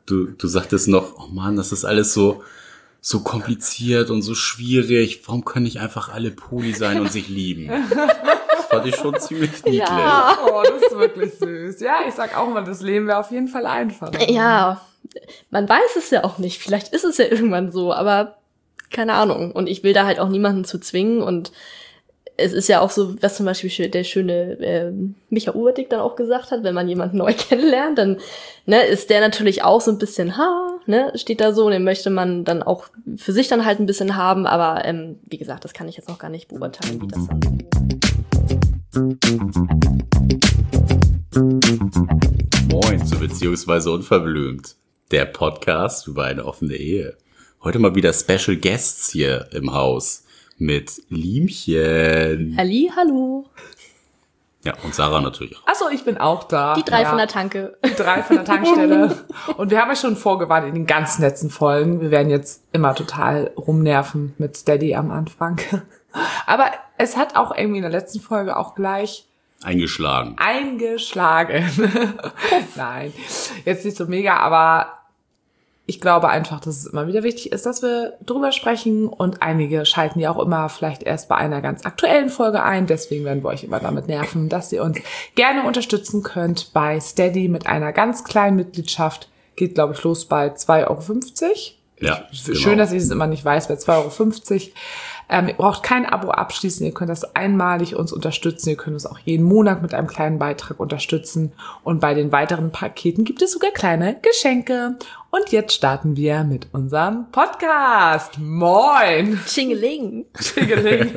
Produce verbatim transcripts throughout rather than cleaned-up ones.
du, du sagtest noch, oh Mann, das ist alles so, so kompliziert und so schwierig. Warum können nicht einfach alle Poly sein und sich lieben? Das fand ich schon ziemlich niedlich. Ja. Oh, das ist wirklich süß. Ja, ich sag auch mal, das Leben wäre auf jeden Fall einfacher. Ja, man weiß es ja auch nicht. Vielleicht ist es ja irgendwann so, aber keine Ahnung. Und ich will da halt auch niemanden zu zwingen. Und es ist ja auch so, was zum Beispiel der schöne äh, Micha Uberdick dann auch gesagt hat, wenn man jemanden neu kennenlernt, dann ne, ist der natürlich auch so ein bisschen, ha, ne, steht da so, und den möchte man dann auch für sich dann halt ein bisschen haben. Aber ähm, wie gesagt, das kann ich jetzt noch gar nicht beurteilen, wie das dann Moin zu Beziehungsweise Unverblümt, der Podcast über eine offene Ehe. Heute mal wieder Special Guests hier im Haus mit Liemchen. Halli, hallo. Ja, und Sarah natürlich auch. Achso, ich bin auch da. Die drei ja. von der Tanke. Die drei von der Tankstelle. Und wir haben ja schon vorgewarnt in den ganzen letzten Folgen. Wir werden jetzt immer total rumnerven mit Steady am Anfang. Aber es hat auch irgendwie in der letzten Folge auch gleich Eingeschlagen. Eingeschlagen. Nein, jetzt nicht so mega, aber ich glaube einfach, dass es immer wieder wichtig ist, dass wir drüber sprechen, und einige schalten ja auch immer vielleicht erst bei einer ganz aktuellen Folge ein. Deswegen werden wir euch immer damit nerven, dass ihr uns gerne unterstützen könnt bei Steady mit einer ganz kleinen Mitgliedschaft. Geht, glaube ich, los bei zwei Euro fünfzig. Ja, Schön, genau. dass ich es immer nicht weiß, bei zwei Euro fünfzig. Ähm, ihr braucht kein Abo abschließen, ihr könnt das einmalig uns unterstützen, ihr könnt uns auch jeden Monat mit einem kleinen Beitrag unterstützen, und bei den weiteren Paketen gibt es sogar kleine Geschenke. Und jetzt starten wir mit unserem Podcast. Moin! Tschingeling. Tschingeling.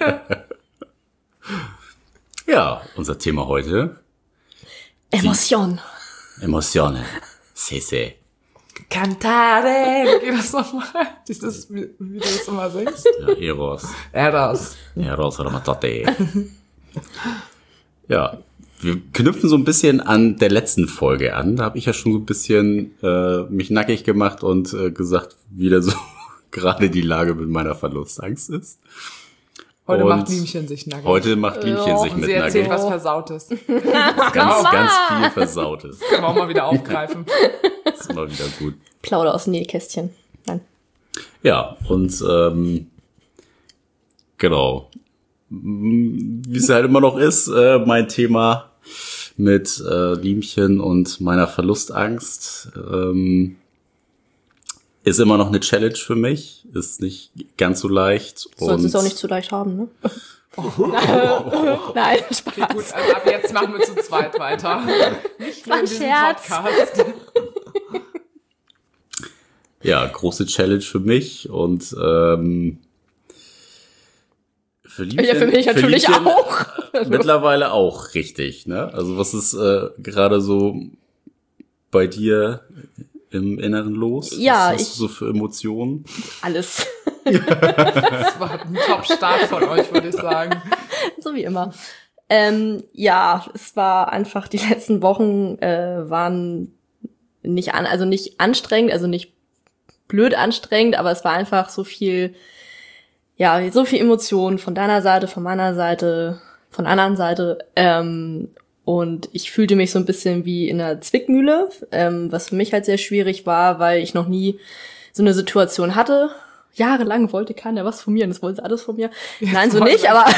Ja, unser Thema heute. Emotion. Emotionen. Sese. Cantare. Wie geht das nochmal? Dieses, wie, wie du das immer singst? Ja, Eros. Eros. Eros Ramatote. Ja, wir knüpfen so ein bisschen an der letzten Folge an. Da habe ich ja schon so ein bisschen äh, mich nackig gemacht und äh, gesagt, wie da so gerade die Lage mit meiner Verlustangst ist. Heute und macht Liemchen sich nackig. Heute macht Liemchen Ja, sich Und mit sie erzählt nackig. was Versautes. Ganz, ganz viel Versautes. Können wir auch mal wieder aufgreifen. Das ist immer wieder gut. Plauder aus dem Nähkästchen. Nein. Ja, und ähm, genau. Wie es halt immer noch ist, äh, mein Thema mit äh, Liemchen und meiner Verlustangst ähm, ist immer noch eine Challenge für mich. Ist nicht ganz so leicht. Sollst und es auch nicht zu leicht haben, ne? Nein, Spaß. Okay, gut, also ab jetzt machen wir zu zweit weiter. Nicht nur War ein in diesem Scherz. Podcast. Ja, große Challenge für mich und ähm, für Liemchen, Ja, für mich natürlich Liemchen auch. Mittlerweile auch, richtig. Ne? Also was ist äh, gerade so bei dir im Inneren los? Ja, was hast ich- du so für Emotionen? Alles. Das war ein Top-Start von euch, würde ich sagen. So wie immer. Ähm, ja, es war einfach, die letzten Wochen äh, waren nicht an, also nicht anstrengend, also nicht blöd anstrengend, aber es war einfach so viel, ja, so viel Emotion von deiner Seite, von meiner Seite, von der anderen Seite. Ähm, und ich fühlte mich so ein bisschen wie in einer Zwickmühle, ähm, was für mich halt sehr schwierig war, weil ich noch nie so eine Situation hatte. Jahrelang wollte keiner was von mir, und das wollte alles von mir. Jetzt Nein, so wollen nicht, wir- aber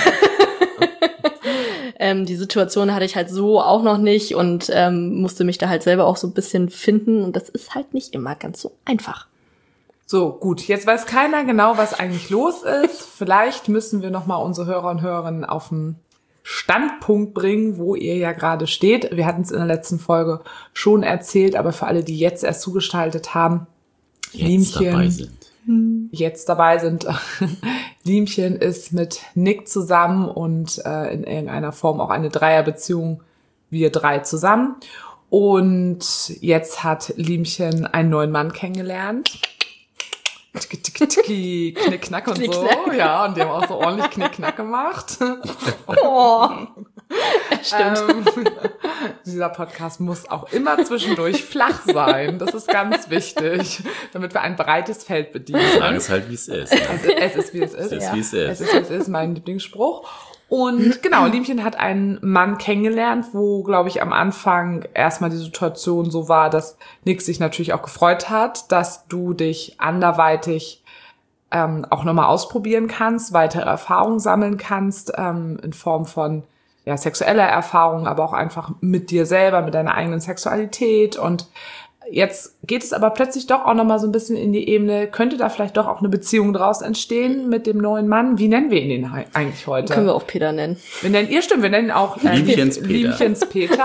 ähm, die Situation hatte ich halt so auch noch nicht, und ähm, musste mich da halt selber auch so ein bisschen finden, und das ist halt nicht immer ganz so einfach. So, gut, jetzt weiß keiner genau, was eigentlich los ist. Vielleicht müssen wir nochmal unsere Hörer und Hörerinnen auf den Standpunkt bringen, wo ihr ja gerade steht. Wir hatten es in der letzten Folge schon erzählt, aber für alle, die jetzt erst zugeschaltet haben, Jetzt Liemchen. dabei sind. jetzt dabei sind. Liemchen ist mit Nick zusammen und äh, in irgendeiner Form auch eine Dreierbeziehung, wir drei zusammen. Und jetzt hat Liemchen einen neuen Mann kennengelernt. Tiki, tiki, tiki, Knick, Knack und so. Knick-Knack. Ja, und die haben auch so ordentlich Knick, Knack gemacht. Oh, stimmt. Ähm, dieser Podcast muss auch immer zwischendurch flach sein. Das ist ganz wichtig, damit wir ein breites Feld bedienen. Sagen es halt, wie es ist. Ne? Also, es ist, wie es ist. Es ist, Ja. wie es Es ist. ist, wie es ist, mein Lieblingsspruch. Und genau, Liemchen hat einen Mann kennengelernt, wo, glaube ich, am Anfang erstmal die Situation so war, dass Nick sich natürlich auch gefreut hat, dass du dich anderweitig ähm, auch nochmal ausprobieren kannst, weitere Erfahrungen sammeln kannst, ähm, in Form von ja sexueller Erfahrung, aber auch einfach mit dir selber, mit deiner eigenen Sexualität. Und jetzt geht es aber plötzlich doch auch nochmal so ein bisschen in die Ebene, könnte da vielleicht doch auch eine Beziehung draus entstehen mit dem neuen Mann? Wie nennen wir ihn denn eigentlich heute? Können wir auch Peter nennen. Wir nennen, ihr stimmt, wir nennen ihn auch äh, Liemchens Peter. Liemchens Peter.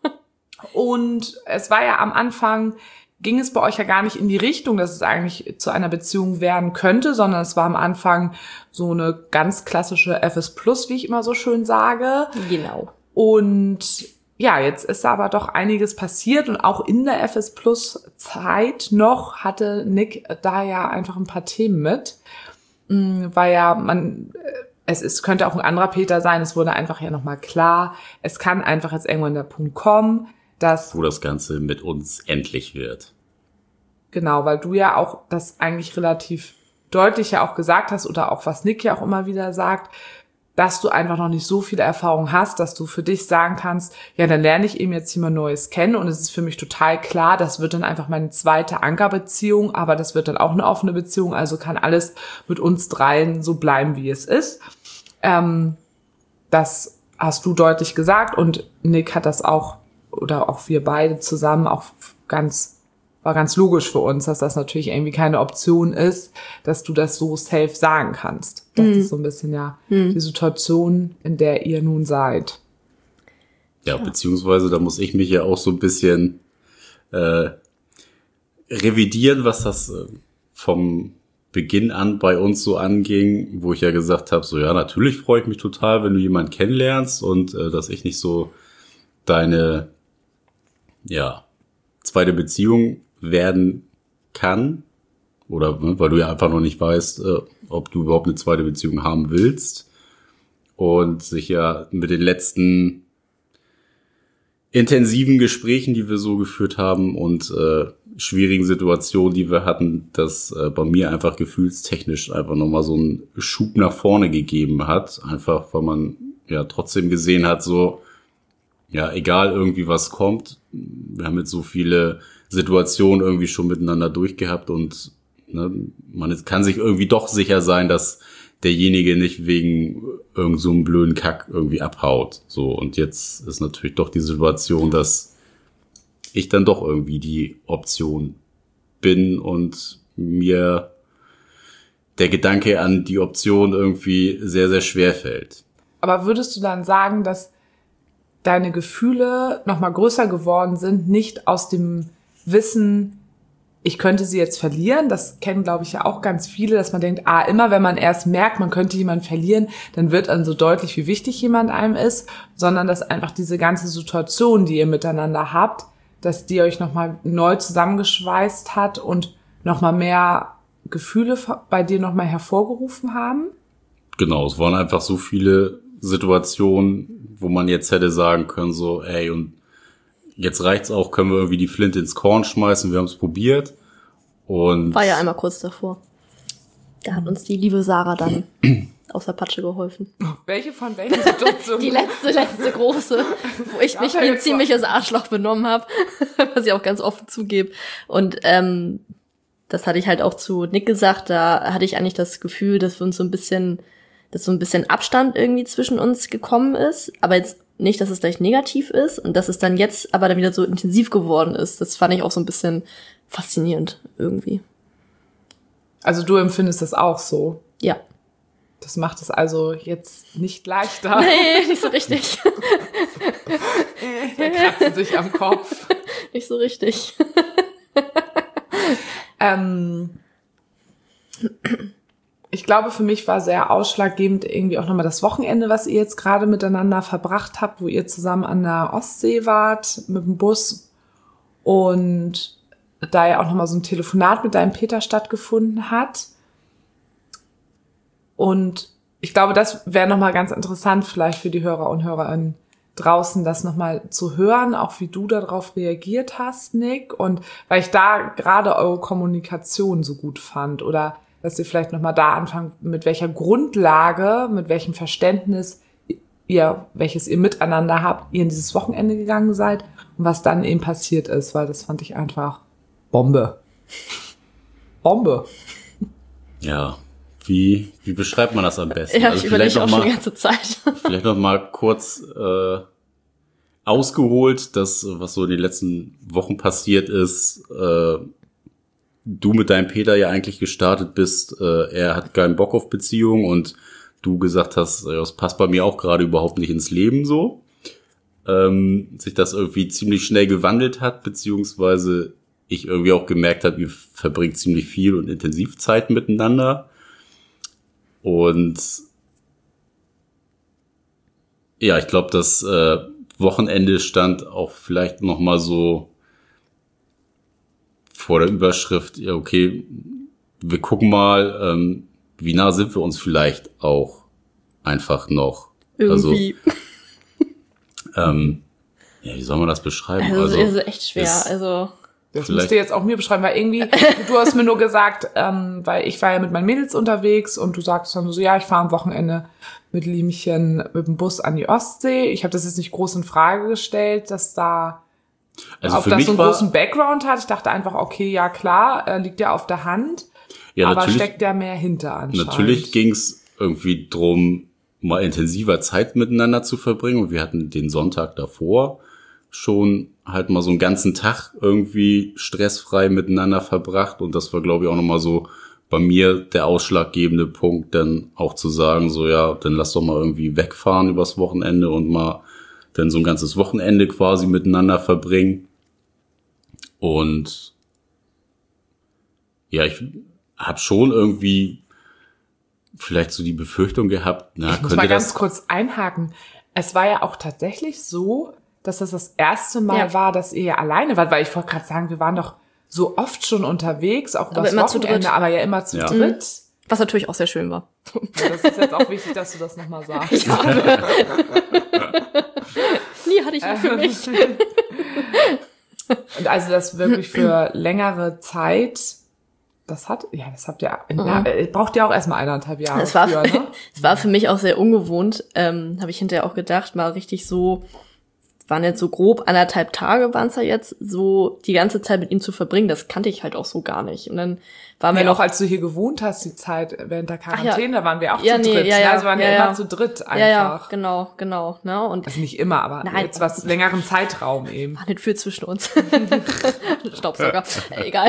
Und es war ja am Anfang, ging es bei euch ja gar nicht in die Richtung, dass es eigentlich zu einer Beziehung werden könnte, sondern es war am Anfang so eine ganz klassische F S Plus, wie ich immer so schön sage. Genau. Und ja, jetzt ist aber doch einiges passiert und auch in der F S Plus Zeit noch hatte Nick da ja einfach ein paar Themen mit, weil ja man, es ist, könnte auch ein anderer Peter sein, es wurde einfach ja nochmal klar, es kann einfach jetzt irgendwann der Punkt kommen, dass... Wo das Ganze mit uns endlich wird. Genau, weil du ja auch das eigentlich relativ deutlich ja auch gesagt hast oder auch was Nick ja auch immer wieder sagt, dass du einfach noch nicht so viele Erfahrungen hast, dass du für dich sagen kannst, ja, dann lerne ich eben jetzt jemand Neues kennen und es ist für mich total klar, das wird dann einfach meine zweite Ankerbeziehung, aber das wird dann auch eine offene Beziehung, also kann alles mit uns dreien so bleiben, wie es ist. Ähm, das hast du deutlich gesagt und Nick hat das auch, oder auch wir beide zusammen auch ganz war ganz logisch für uns, dass das natürlich irgendwie keine Option ist, dass du das so safe sagen kannst. Das mhm. ist so ein bisschen ja mhm. die Situation, in der ihr nun seid. Ja, ja, beziehungsweise da muss ich mich ja auch so ein bisschen äh, revidieren, was das äh, vom Beginn an bei uns so anging, wo ich ja gesagt habe, so ja, natürlich freue ich mich total, wenn du jemanden kennenlernst und äh, dass ich nicht so deine ja zweite Beziehung werden kann oder ne, weil du ja einfach noch nicht weißt, äh, ob du überhaupt eine zweite Beziehung haben willst und sich ja mit den letzten intensiven Gesprächen, die wir so geführt haben und äh, schwierigen Situationen, die wir hatten, dass äh, bei mir einfach gefühlstechnisch einfach nochmal so einen Schub nach vorne gegeben hat, einfach weil man ja trotzdem gesehen hat, so ja, egal irgendwie was kommt, wir haben jetzt so viele Situationen irgendwie schon miteinander durchgehabt und ne, man kann sich irgendwie doch sicher sein, dass derjenige nicht wegen irgend so einem blöden Kack irgendwie abhaut. So, und jetzt ist natürlich doch die Situation, dass ich dann doch irgendwie die Option bin und mir der Gedanke an die Option irgendwie sehr, sehr schwer fällt. Aber würdest du dann sagen, dass deine Gefühle nochmal größer geworden sind, nicht aus dem Wissen, ich könnte sie jetzt verlieren, das kennen, glaube ich, ja auch ganz viele, dass man denkt, ah, immer wenn man erst merkt, man könnte jemanden verlieren, dann wird dann so deutlich, wie wichtig jemand einem ist, sondern dass einfach diese ganze Situation, die ihr miteinander habt, dass die euch nochmal neu zusammengeschweißt hat und nochmal mehr Gefühle bei dir nochmal hervorgerufen haben? Genau, es waren einfach so viele Situationen, wo man jetzt hätte sagen können, so, ey, und jetzt reicht's auch, können wir irgendwie die Flinte ins Korn schmeißen, wir haben es probiert. Und war ja einmal kurz davor. Da hat uns die liebe Sarah dann aus der Patsche geholfen. Welche von welchen Situationen? Die letzte, letzte große, wo ich mich wie ein ziemliches Arschloch benommen habe, was ich auch ganz offen zugebe. Und ähm, das hatte ich halt auch zu Nick gesagt, da hatte ich eigentlich das Gefühl, dass wir uns so ein bisschen, dass so ein bisschen Abstand irgendwie zwischen uns gekommen ist, aber jetzt nicht, dass es gleich negativ ist und dass es dann jetzt aber dann wieder so intensiv geworden ist. Das fand ich auch so ein bisschen faszinierend irgendwie. Also du empfindest das auch so? Ja. Das macht es also jetzt nicht leichter. Nee, nicht so richtig. Der kratzt sich am Kopf. Nicht so richtig. ähm, ich glaube, für mich war sehr ausschlaggebend irgendwie auch nochmal das Wochenende, was ihr jetzt gerade miteinander verbracht habt, wo ihr zusammen an der Ostsee wart mit dem Bus und da ja auch nochmal so ein Telefonat mit deinem Peter stattgefunden hat. Und ich glaube, das wäre nochmal ganz interessant vielleicht für die Hörer und Hörerinnen draußen, das nochmal zu hören, auch wie du darauf reagiert hast, Nick. Und weil ich da gerade eure Kommunikation so gut fand oder dass ihr vielleicht nochmal da anfangt, mit welcher Grundlage, mit welchem Verständnis ihr, welches ihr miteinander habt, ihr in dieses Wochenende gegangen seid und was dann eben passiert ist, weil das fand ich einfach Bombe. Bombe. Ja, wie, wie beschreibt man das am besten? Ja, ich überlege auch schon die ganze Zeit. Vielleicht noch mal kurz äh, ausgeholt, das, was so in den letzten Wochen passiert ist. Äh, du mit deinem Peter ja eigentlich gestartet bist. Äh, er hat keinen Bock auf Beziehung und du gesagt hast, das passt bei mir auch gerade überhaupt nicht ins Leben so. Ähm, sich das irgendwie ziemlich schnell gewandelt hat, beziehungsweise ich irgendwie auch gemerkt habe, ihr verbringt ziemlich viel und intensiv Zeit miteinander. Und ja, ich glaube, das äh, Wochenende stand auch vielleicht noch mal so vor der Überschrift, ja okay, wir gucken mal, ähm, wie nah sind wir uns vielleicht auch einfach noch. Irgendwie. Also, ähm, ja, wie soll man das beschreiben? Also, also ist echt schwer, ist, also... Das müsst ihr jetzt auch mir beschreiben, weil irgendwie, du hast mir nur gesagt, ähm, weil ich war ja mit meinen Mädels unterwegs und du sagst dann so, ja, ich fahre am Wochenende mit Liemchen mit dem Bus an die Ostsee. Ich habe das jetzt nicht groß in Frage gestellt, dass da also auf für das mich so einen war, großen Background hat. Ich dachte einfach, okay, ja klar, äh, liegt ja auf der Hand, ja, aber natürlich, steckt ja mehr hinter anscheinend. Natürlich ging es irgendwie drum, mal intensiver Zeit miteinander zu verbringen und wir hatten den Sonntag davor schon halt mal so einen ganzen Tag irgendwie stressfrei miteinander verbracht und das war, glaube ich, auch nochmal so bei mir der ausschlaggebende Punkt, dann auch zu sagen, so ja, dann lass doch mal irgendwie wegfahren übers Wochenende und mal dann so ein ganzes Wochenende quasi miteinander verbringen. Und ja, ich habe schon irgendwie vielleicht so die Befürchtung gehabt, na, ich muss könnte mal ganz das kurz einhaken. Es war ja auch tatsächlich so, dass das das erste Mal Ja. war, dass ihr ja alleine wart, weil ich wollte gerade sagen, wir waren doch so oft schon unterwegs, auch Aber übers immer zu Wochenende, dritt. aber ja immer zu Ja. dritt. Was natürlich auch sehr schön war. Ja, das ist jetzt auch wichtig, dass du das nochmal sagst. Nie hatte ich ihn für mich. Und also das wirklich für längere Zeit, das hat, ja, das habt ihr, na, äh, braucht ja auch erstmal eineinhalb Jahre Es war, für, ne? es war für mich auch sehr ungewohnt, ähm, habe ich hinterher auch gedacht, mal richtig so, waren jetzt so grob anderthalb Tage waren es ja jetzt, so die ganze Zeit mit ihm zu verbringen, das kannte ich halt auch so gar nicht. Und dann waren wir Nee, noch, auch als du hier gewohnt hast, die Zeit während der Quarantäne, ja. da waren wir auch Ja, zu nee, dritt. ja, ne? ja, Also waren ja, wir ja. immer zu dritt einfach. ja, ja, genau, genau, ne, und Also nicht immer, aber Nein. jetzt was längeren Zeitraum eben. war nicht viel zwischen uns. Staubsauger, äh, egal.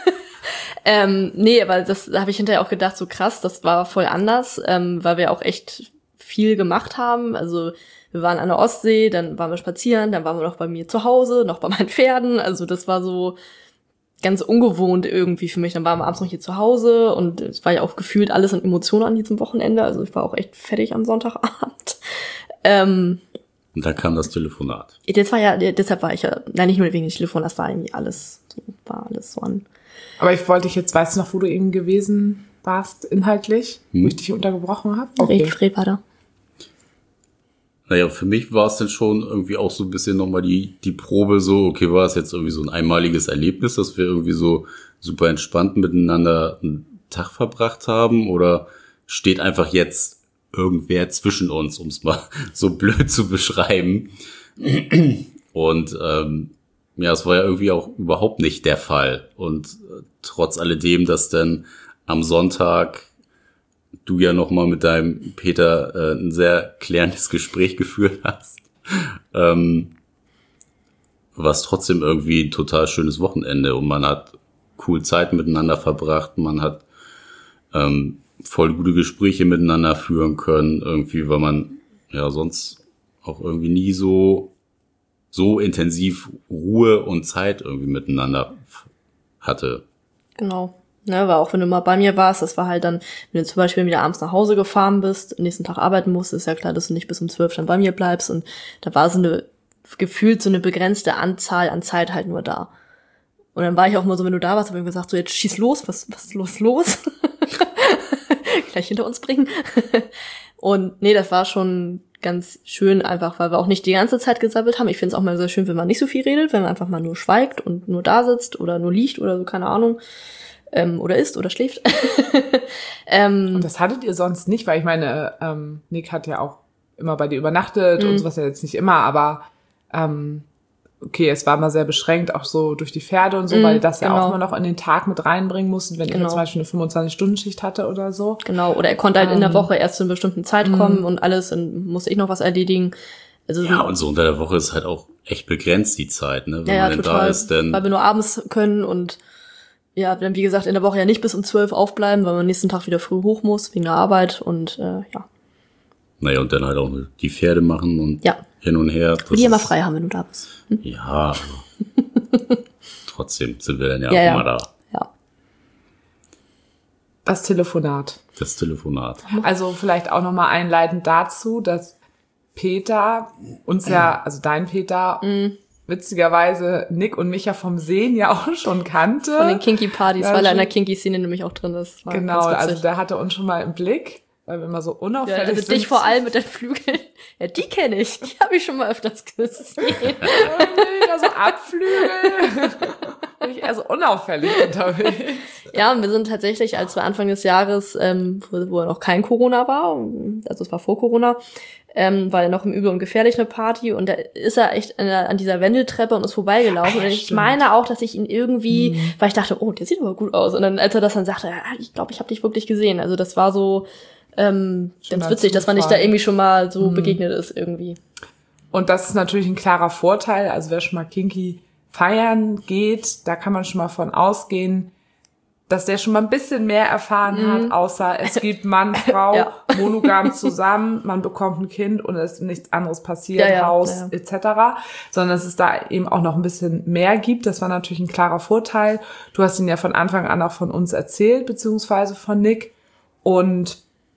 ähm, nee, aber das da habe ich hinterher auch gedacht, so krass, das war voll anders, ähm, weil wir auch echt viel gemacht haben. Also wir waren an der Ostsee, dann waren wir spazieren, dann waren wir noch bei mir zu Hause, noch bei meinen Pferden. Also das war so ganz ungewohnt irgendwie für mich. Dann waren wir abends noch hier zu Hause und es war ja auch gefühlt alles an Emotionen an diesem Wochenende. Also ich war auch echt fertig am Sonntagabend. Ähm, und dann kam das Telefonat. das war ja, deshalb war ich ja, nein, nicht nur wegen dem Telefon, das war irgendwie alles, so, war alles so an. Aber ich wollte dich jetzt, weißt du noch, wo du eben gewesen warst, inhaltlich? Hm. Wo ich dich untergebrochen habe? Okay. Fred war da. Naja, für mich war es dann schon irgendwie auch so ein bisschen nochmal die, die Probe so, okay, war es jetzt irgendwie so ein einmaliges Erlebnis, dass wir irgendwie so super entspannt miteinander einen Tag verbracht haben oder steht einfach jetzt irgendwer zwischen uns, um es mal so blöd zu beschreiben. Und ähm, ja, es war ja irgendwie auch überhaupt nicht der Fall. Und äh, trotz alledem, dass dann am Sonntag du ja noch mal mit deinem Peter äh, ein sehr klärendes Gespräch geführt hast, ähm, war es trotzdem irgendwie ein total schönes Wochenende und man hat cool Zeit miteinander verbracht, man hat ähm, voll gute Gespräche miteinander führen können, irgendwie, weil man ja sonst auch irgendwie nie so so intensiv Ruhe und Zeit irgendwie miteinander hatte. Genau. Ne, weil auch wenn du mal bei mir warst, das war halt dann, wenn du zum Beispiel wieder abends nach Hause gefahren bist, nächsten Tag arbeiten musst, ist ja klar, dass du nicht bis um zwölf dann bei mir bleibst und da war so eine, gefühlt so eine begrenzte Anzahl an Zeit halt nur da. Und dann war ich auch mal so, wenn du da warst, habe ich gesagt, so jetzt schieß los, was, was ist los, los? Gleich hinter uns bringen. Und nee, das war schon ganz schön einfach, weil wir auch nicht die ganze Zeit gesabbelt haben. Ich finde es auch mal sehr schön, wenn man nicht so viel redet, wenn man einfach mal nur schweigt und nur da sitzt oder nur liegt oder so, keine Ahnung. Ähm, oder isst oder schläft. ähm, Und das hattet ihr sonst nicht, weil ich meine, ähm, Nick hat ja auch immer bei dir übernachtet Mhm. und sowas, ja jetzt nicht immer, aber ähm, okay, es war mal sehr beschränkt, auch so durch die Pferde und so, Mhm, weil die das ja genau. auch immer noch in den Tag mit reinbringen mussten, wenn Genau. ihr zum Beispiel eine fünfundzwanzig-Stunden-Schicht hatte oder so. Genau, oder er konnte halt in der Ähm. Woche erst zu einer bestimmten Zeit kommen und alles, und musste ich noch was erledigen. Also, Ja, und so unter der Woche ist halt auch echt begrenzt die Zeit, ne, wenn ja, ja, man denn total, da ist, denn weil wir nur abends können und ja, dann wie gesagt in der Woche ja nicht bis um zwölf aufbleiben, weil man am nächsten Tag wieder früh hoch muss wegen der Arbeit und äh, ja. naja, und dann halt auch die Pferde machen und Ja. hin und her. Das Und die immer ist- frei haben, wenn du da bist. Hm? Ja, aber trotzdem sind wir dann ja, Ja, auch ja. immer da. Ja. Das Telefonat. Das Telefonat. Also vielleicht auch nochmal einleitend dazu, dass Peter uns ja, also dein Peter, witzigerweise Nick und mich ja vom Sehen ja auch schon kannte. Von den Kinky-Partys, Ja, weil er in schon. der Kinky-Szene nämlich auch drin ist. War Genau, ganz also witzig. der hatte uns schon mal im Blick, weil wir immer so Ja, unauffällig also sind. dich vor allem mit den Flügeln. Ja, die kenne ich. Die habe ich schon mal öfters gesehen. Also Abflügel. Bin ich eher so unauffällig unterwegs. Ja, und wir sind tatsächlich, als wir Anfang des Jahres, ähm, wo, wo noch kein Corona war, also es war vor Corona, ähm, war ja noch im Übel und Gefährlich eine Party und da ist er echt an, der, an dieser Wendeltreppe und ist vorbeigelaufen. Ah, ja, und ich stimmt. meine auch, dass ich ihn irgendwie, Mhm. weil ich dachte, oh, der sieht aber gut aus. Und dann, als er das dann sagte, ja, ich glaube, ich habe dich wirklich gesehen. Also das war so ähm, Schöner ganz witzig, dass man nicht da Zufall. irgendwie schon mal so Mhm. begegnet ist irgendwie. Und das ist natürlich ein klarer Vorteil. Also wer schon mal kinky feiern geht, da kann man schon mal von ausgehen, dass der schon mal ein bisschen mehr erfahren Mhm. hat, außer es gibt Mann, Frau, Ja. monogam zusammen, man bekommt ein Kind und es ist nichts anderes passiert, Ja, ja, Haus ja, ja. et cetera, sondern dass es da eben auch noch ein bisschen mehr gibt. Das war natürlich ein klarer Vorteil. Du hast ihn ja von Anfang an auch von uns erzählt, beziehungsweise von Nick. Und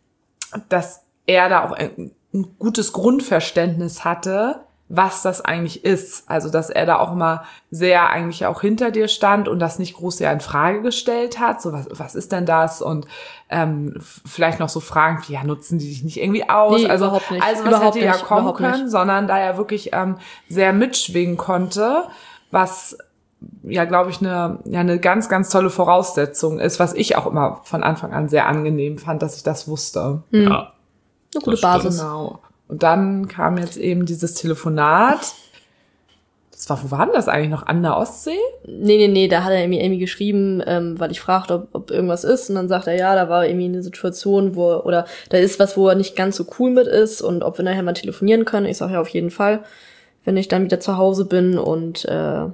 dass er da auch ein, ein gutes Grundverständnis hatte, was das eigentlich ist. Also, dass er da auch immer sehr eigentlich auch hinter dir stand und das nicht groß ja in Frage gestellt hat. So, was, was ist denn das? Und ähm, f- vielleicht noch so Fragen wie, ja, nutzen die dich nicht irgendwie aus? Nee, also, überhaupt nicht. also was Überhaupt hätte ja nicht, kommen überhaupt nicht. können, sondern da er wirklich ähm, sehr mitschwingen konnte, was ja, glaube ich, eine ja eine ganz, ganz tolle Voraussetzung ist, was ich auch immer von Anfang an sehr angenehm fand, dass ich das wusste. Mhm. Ja. Eine gute Das stimmt. Basis. Genau. Und dann kam jetzt eben dieses Telefonat. Das war, wo war denn das eigentlich noch? An der Ostsee? Nee, nee, nee, da hat er mir irgendwie geschrieben, ähm, weil ich fragte, ob, ob irgendwas ist. Und dann sagt er, ja, da war irgendwie eine Situation, wo, oder da ist was, wo er nicht ganz so cool mit ist und ob wir nachher mal telefonieren können. Ich sage ja, auf jeden Fall, wenn ich dann wieder zu Hause bin. Und äh,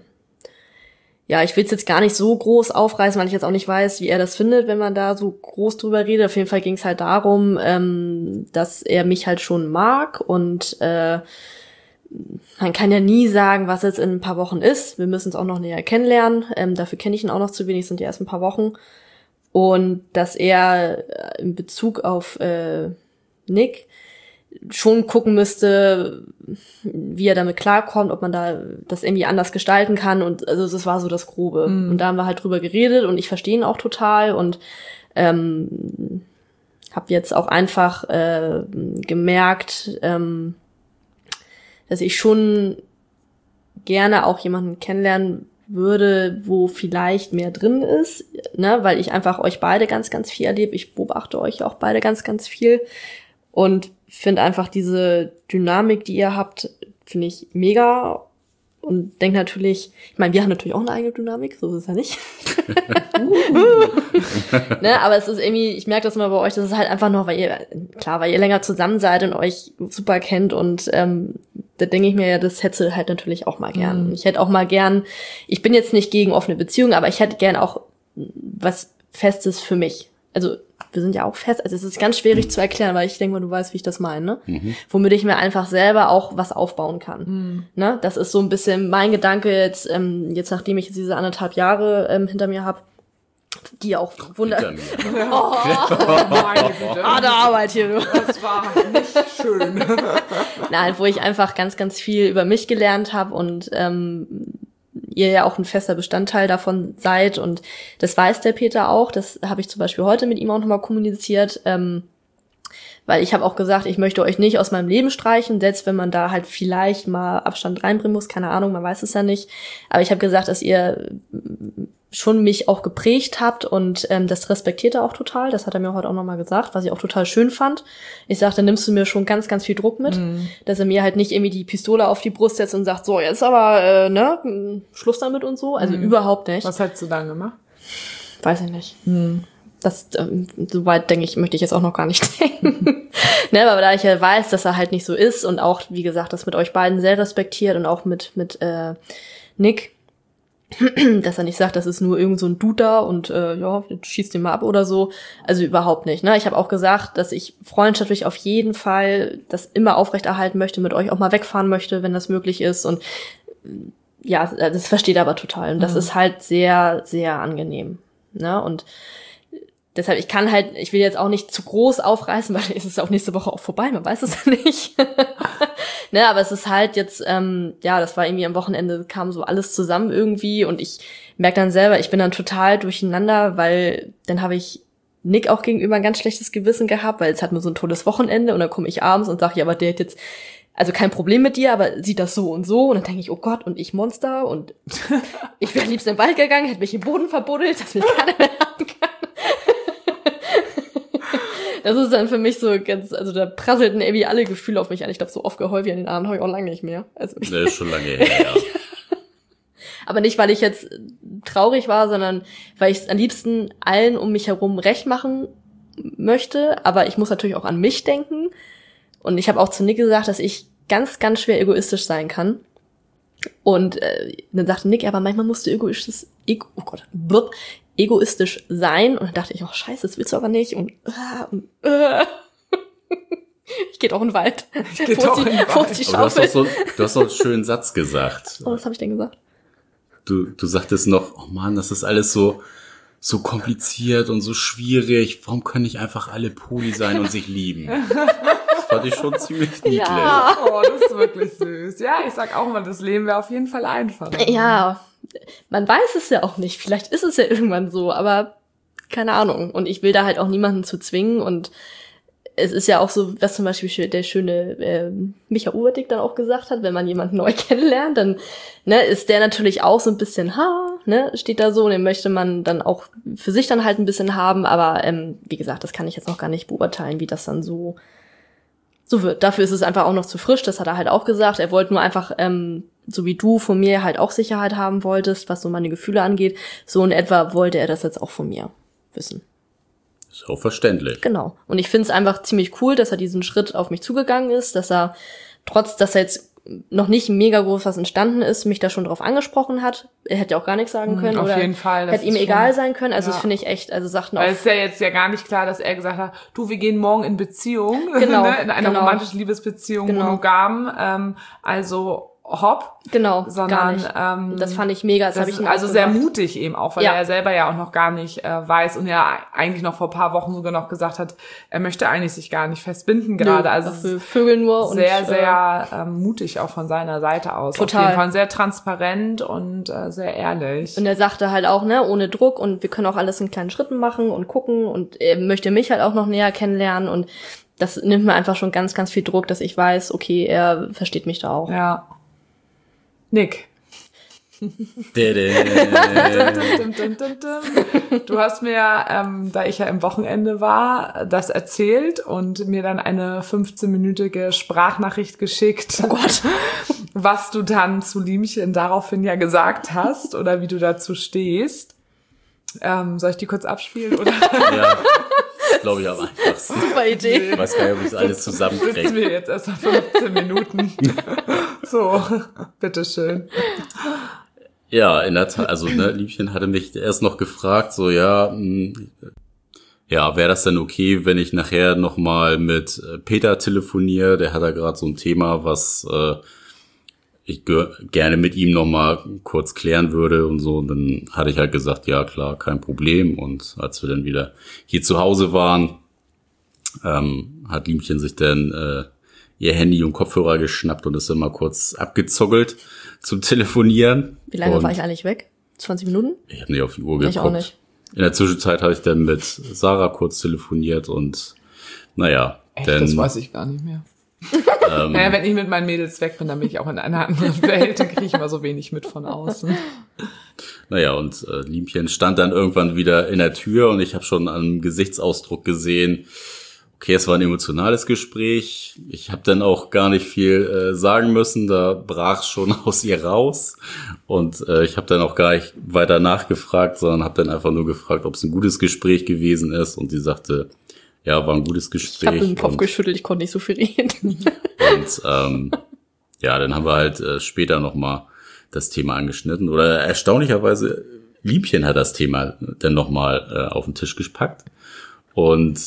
ja, ich will es jetzt gar nicht so groß aufreißen, weil ich jetzt auch nicht weiß, wie er das findet, wenn man da so groß drüber redet. Auf jeden Fall ging es halt darum, ähm, dass er mich halt schon mag und äh, man kann ja nie sagen, was jetzt in ein paar Wochen ist. Wir müssen es auch noch näher kennenlernen. Ähm, dafür kenne ich ihn auch noch zu wenig, sind ja erst ein paar Wochen. Und dass er äh, in Bezug auf äh, Nick schon gucken müsste, wie er damit klarkommt, ob man da das irgendwie anders gestalten kann. Und also das war so das Grobe. Mhm. Und da haben wir halt drüber geredet und ich verstehe ihn auch total und ähm, habe jetzt auch einfach äh, gemerkt, ähm, dass ich schon gerne auch jemanden kennenlernen würde, wo vielleicht mehr drin ist, ne, weil ich einfach euch beide ganz, ganz viel erlebe. Ich beobachte euch auch beide ganz, ganz viel und finde einfach diese Dynamik, die ihr habt, finde ich mega und denke natürlich, ich meine, wir haben natürlich auch eine eigene Dynamik, so ist es ja nicht. Ne, aber es ist irgendwie, ich merke das immer bei euch, das ist halt einfach noch, weil ihr, klar, weil ihr länger zusammen seid und euch super kennt und ähm, da denke ich mir ja, das hätte halt natürlich auch mal gern. Mhm. Ich hätte auch mal gern, ich bin jetzt nicht gegen offene Beziehungen, aber ich hätte gern auch was Festes für mich. Also wir sind ja auch fest, also es ist ganz schwierig zu erklären, weil ich denke mal, du weißt, wie ich das meine, ne? Mhm. Womit ich mir einfach selber auch was aufbauen kann. Mhm. Ne? Das ist so ein bisschen mein Gedanke jetzt, ähm, jetzt nachdem ich jetzt diese anderthalb Jahre ähm, hinter mir habe, die auch wunder... Hinter mir. Oh, Meine Güte. harte Arbeit hier, du. Das war nicht schön. Nein, wo ich einfach ganz, ganz viel über mich gelernt habe und ähm, ihr ja auch ein fester Bestandteil davon seid und das weiß der Peter auch, das habe ich zum Beispiel heute mit ihm auch nochmal kommuniziert, ähm, weil ich habe auch gesagt, ich möchte euch nicht aus meinem Leben streichen, selbst wenn man da halt vielleicht mal Abstand reinbringen muss, keine Ahnung, man weiß es ja nicht, aber ich habe gesagt, dass ihr schon mich auch geprägt habt und ähm, das respektiert er auch total. Das hat er mir heute auch nochmal gesagt, was ich auch total schön fand. Ich sagte, nimmst du mir schon ganz, ganz viel Druck mit, mhm. dass er mir halt nicht irgendwie die Pistole auf die Brust setzt und sagt, so, jetzt aber, äh, ne, Schluss damit und so. Also mhm. überhaupt nicht. Was hättest du dann gemacht? Weiß ich nicht. Mhm. Das, ähm, so weit, denke ich, möchte ich jetzt auch noch gar nicht denken. Ne, aber da ich ja weiß, dass er halt nicht so ist und auch, wie gesagt, das mit euch beiden sehr respektiert und auch mit, mit äh, Nick, dass er nicht sagt, das ist nur irgend so ein Dude da und äh, ja, schießt den mal ab oder so. Also überhaupt nicht. Ne? Ich habe auch gesagt, dass ich freundschaftlich auf jeden Fall das immer aufrechterhalten möchte, mit euch auch mal wegfahren möchte, wenn das möglich ist. Und ja, das versteht er aber total. Und das mhm. ist halt sehr, sehr angenehm. Ne? Und deshalb, ich kann halt, ich will jetzt auch nicht zu groß aufreißen, weil es ist auch nächste Woche auch vorbei, man weiß es ja nicht. Ne, aber es ist halt jetzt, ähm, ja, das war irgendwie am Wochenende, kam so alles zusammen irgendwie und ich merke dann selber, ich bin dann total durcheinander, weil dann habe ich Nick auch gegenüber ein ganz schlechtes Gewissen gehabt, weil jetzt hatten wir so ein tolles Wochenende und dann komme ich abends und sage, ja, aber der hat jetzt, also kein Problem mit dir, aber sieht das so und so und dann denke ich, oh Gott, und ich Monster und ich wäre am liebsten in den Wald gegangen, hätte mich im Boden verbuddelt, dass mich keiner mehr haben kann. Das ist dann für mich so ganz, also da prasselten irgendwie alle Gefühle auf mich an. Ich glaube, so oft geheult wie an den Abend habe ich auch lange nicht mehr. Also das ist schon lange her, ja. Aber nicht, weil ich jetzt traurig war, sondern weil ich es am liebsten allen um mich herum recht machen möchte. Aber ich muss natürlich auch an mich denken. Und ich habe auch zu Nick gesagt, dass ich ganz, ganz schwer egoistisch sein kann. Und äh, dann sagte Nick, aber manchmal musst du egoistisch, ego, oh Gott, blub, egoistisch sein. Und dann dachte ich, oh scheiße, das willst du aber nicht. Und, äh, und äh. ich gehe doch in den Wald. Ich gehe doch in den Wald. Wo ist die Schaufel? Du hast, so, du hast so einen schönen Satz gesagt. Oh, was habe ich denn gesagt? Du, du sagtest noch, oh Mann, das ist alles so so kompliziert und so schwierig. Warum können nicht einfach alle Poli sein und sich lieben? Das fand ich schon ziemlich niedlich. Ja. Oh, das ist wirklich süß. Ja, ich sag auch mal, das Leben wäre auf jeden Fall einfacher. Ja, man weiß es ja auch nicht. Vielleicht ist es ja irgendwann so, aber keine Ahnung. Und ich will da halt auch niemanden zu zwingen. Und es ist ja auch so, was zum Beispiel der schöne äh, Micha Uberdick dann auch gesagt hat, wenn man jemanden neu kennenlernt, dann ne, ist der natürlich auch so ein bisschen, ha, ne, steht da so, und den möchte man dann auch für sich dann halt ein bisschen haben. Aber ähm, wie gesagt, das kann ich jetzt noch gar nicht beurteilen, wie das dann so so wird. Dafür ist es einfach auch noch zu frisch, das hat er halt auch gesagt. Er wollte nur einfach, ähm, so wie du von mir halt auch Sicherheit haben wolltest, was so meine Gefühle angeht, so in etwa wollte er das jetzt auch von mir wissen. Ist auch verständlich. Genau. Und ich finde es einfach ziemlich cool, dass er diesen Schritt auf mich zugegangen ist, dass er, trotz dass er jetzt noch nicht mega groß was entstanden ist, mich da schon drauf angesprochen hat. Er hätte ja auch gar nichts sagen können. Auf oder jeden Fall. Das hätte ihm schon egal sein können. Also ja. das finde ich echt, also sagten auch. Weil es ist ja jetzt ja gar nicht klar, dass er gesagt hat, du, wir gehen morgen in Beziehung, genau, ne? in einer genau. romantischen Liebesbeziehung, genau. monogam, ähm, also hopp. Genau, sondern, gar nicht. Ähm, das fand ich mega. Das, das habe ich ist also sehr mutig eben auch, weil ja. er selber ja auch noch gar nicht äh, weiß und ja eigentlich noch vor ein paar Wochen sogar noch gesagt hat, er möchte eigentlich sich gar nicht festbinden gerade. Nö, also für Vögel nur. Sehr, und, sehr ähm, mutig auch von seiner Seite aus. Total. Auf jeden Fall sehr transparent und äh, sehr ehrlich. Und er sagte halt auch, ne, ohne Druck, und wir können auch alles in kleinen Schritten machen und gucken, und er möchte mich halt auch noch näher kennenlernen, und das nimmt mir einfach schon ganz, ganz viel Druck, dass ich weiß, okay, er versteht mich da auch. Ja. Nick. Du hast mir, ähm, da ich ja im Wochenende war, das erzählt und mir dann eine fünfzehnminütige Sprachnachricht geschickt. Oh Gott. Was du dann zu Liemchen daraufhin ja gesagt hast oder wie du dazu stehst. Ähm, soll ich die kurz abspielen? Oder? Ja, das glaube ich am einfachsten. Super Idee. Ich weiß gar nicht, ob ich das alles zusammenkriege. Sitzen wir jetzt erst mal fünfzehn Minuten. So, bitteschön. Ja, in der Tat, also ne, Liebchen hatte mich erst noch gefragt, so ja, mh, ja, wäre das denn okay, wenn ich nachher nochmal mit Peter telefoniere? Der hat da gerade so ein Thema, was äh, ich ge- gerne mit ihm nochmal kurz klären würde und so. Und dann hatte ich halt gesagt, ja klar, kein Problem. Und als wir dann wieder hier zu Hause waren, ähm, hat Liemchen sich dann äh, ihr Handy und Kopfhörer geschnappt und ist dann mal kurz abgezockelt zum Telefonieren. Wie lange und war ich eigentlich weg? zwanzig Minuten? Ich habe nicht auf die Uhr geguckt. Ich auch nicht. In der Zwischenzeit habe ich dann mit Sarah kurz telefoniert und naja. Echt, denn, das weiß ich gar nicht mehr. ähm, naja, wenn ich mit meinen Mädels weg bin, dann bin ich auch in einer anderen Welt, dann kriege ich immer so wenig mit von außen. Naja, und äh, Liemchen stand dann irgendwann wieder in der Tür und ich habe schon am Gesichtsausdruck gesehen, okay, es war ein emotionales Gespräch. Ich habe dann auch gar nicht viel äh, sagen müssen, da brach schon aus ihr raus. Und äh, ich habe dann auch gar nicht weiter nachgefragt, sondern habe dann einfach nur gefragt, ob es ein gutes Gespräch gewesen ist. Und sie sagte, ja, war ein gutes Gespräch. Ich habe den Kopf und, geschüttelt, ich konnte nicht so viel reden. Und ähm, ja, dann haben wir halt äh, später nochmal das Thema angeschnitten. Oder erstaunlicherweise, Liebchen hat das Thema dann nochmal äh, auf den Tisch gepackt. Und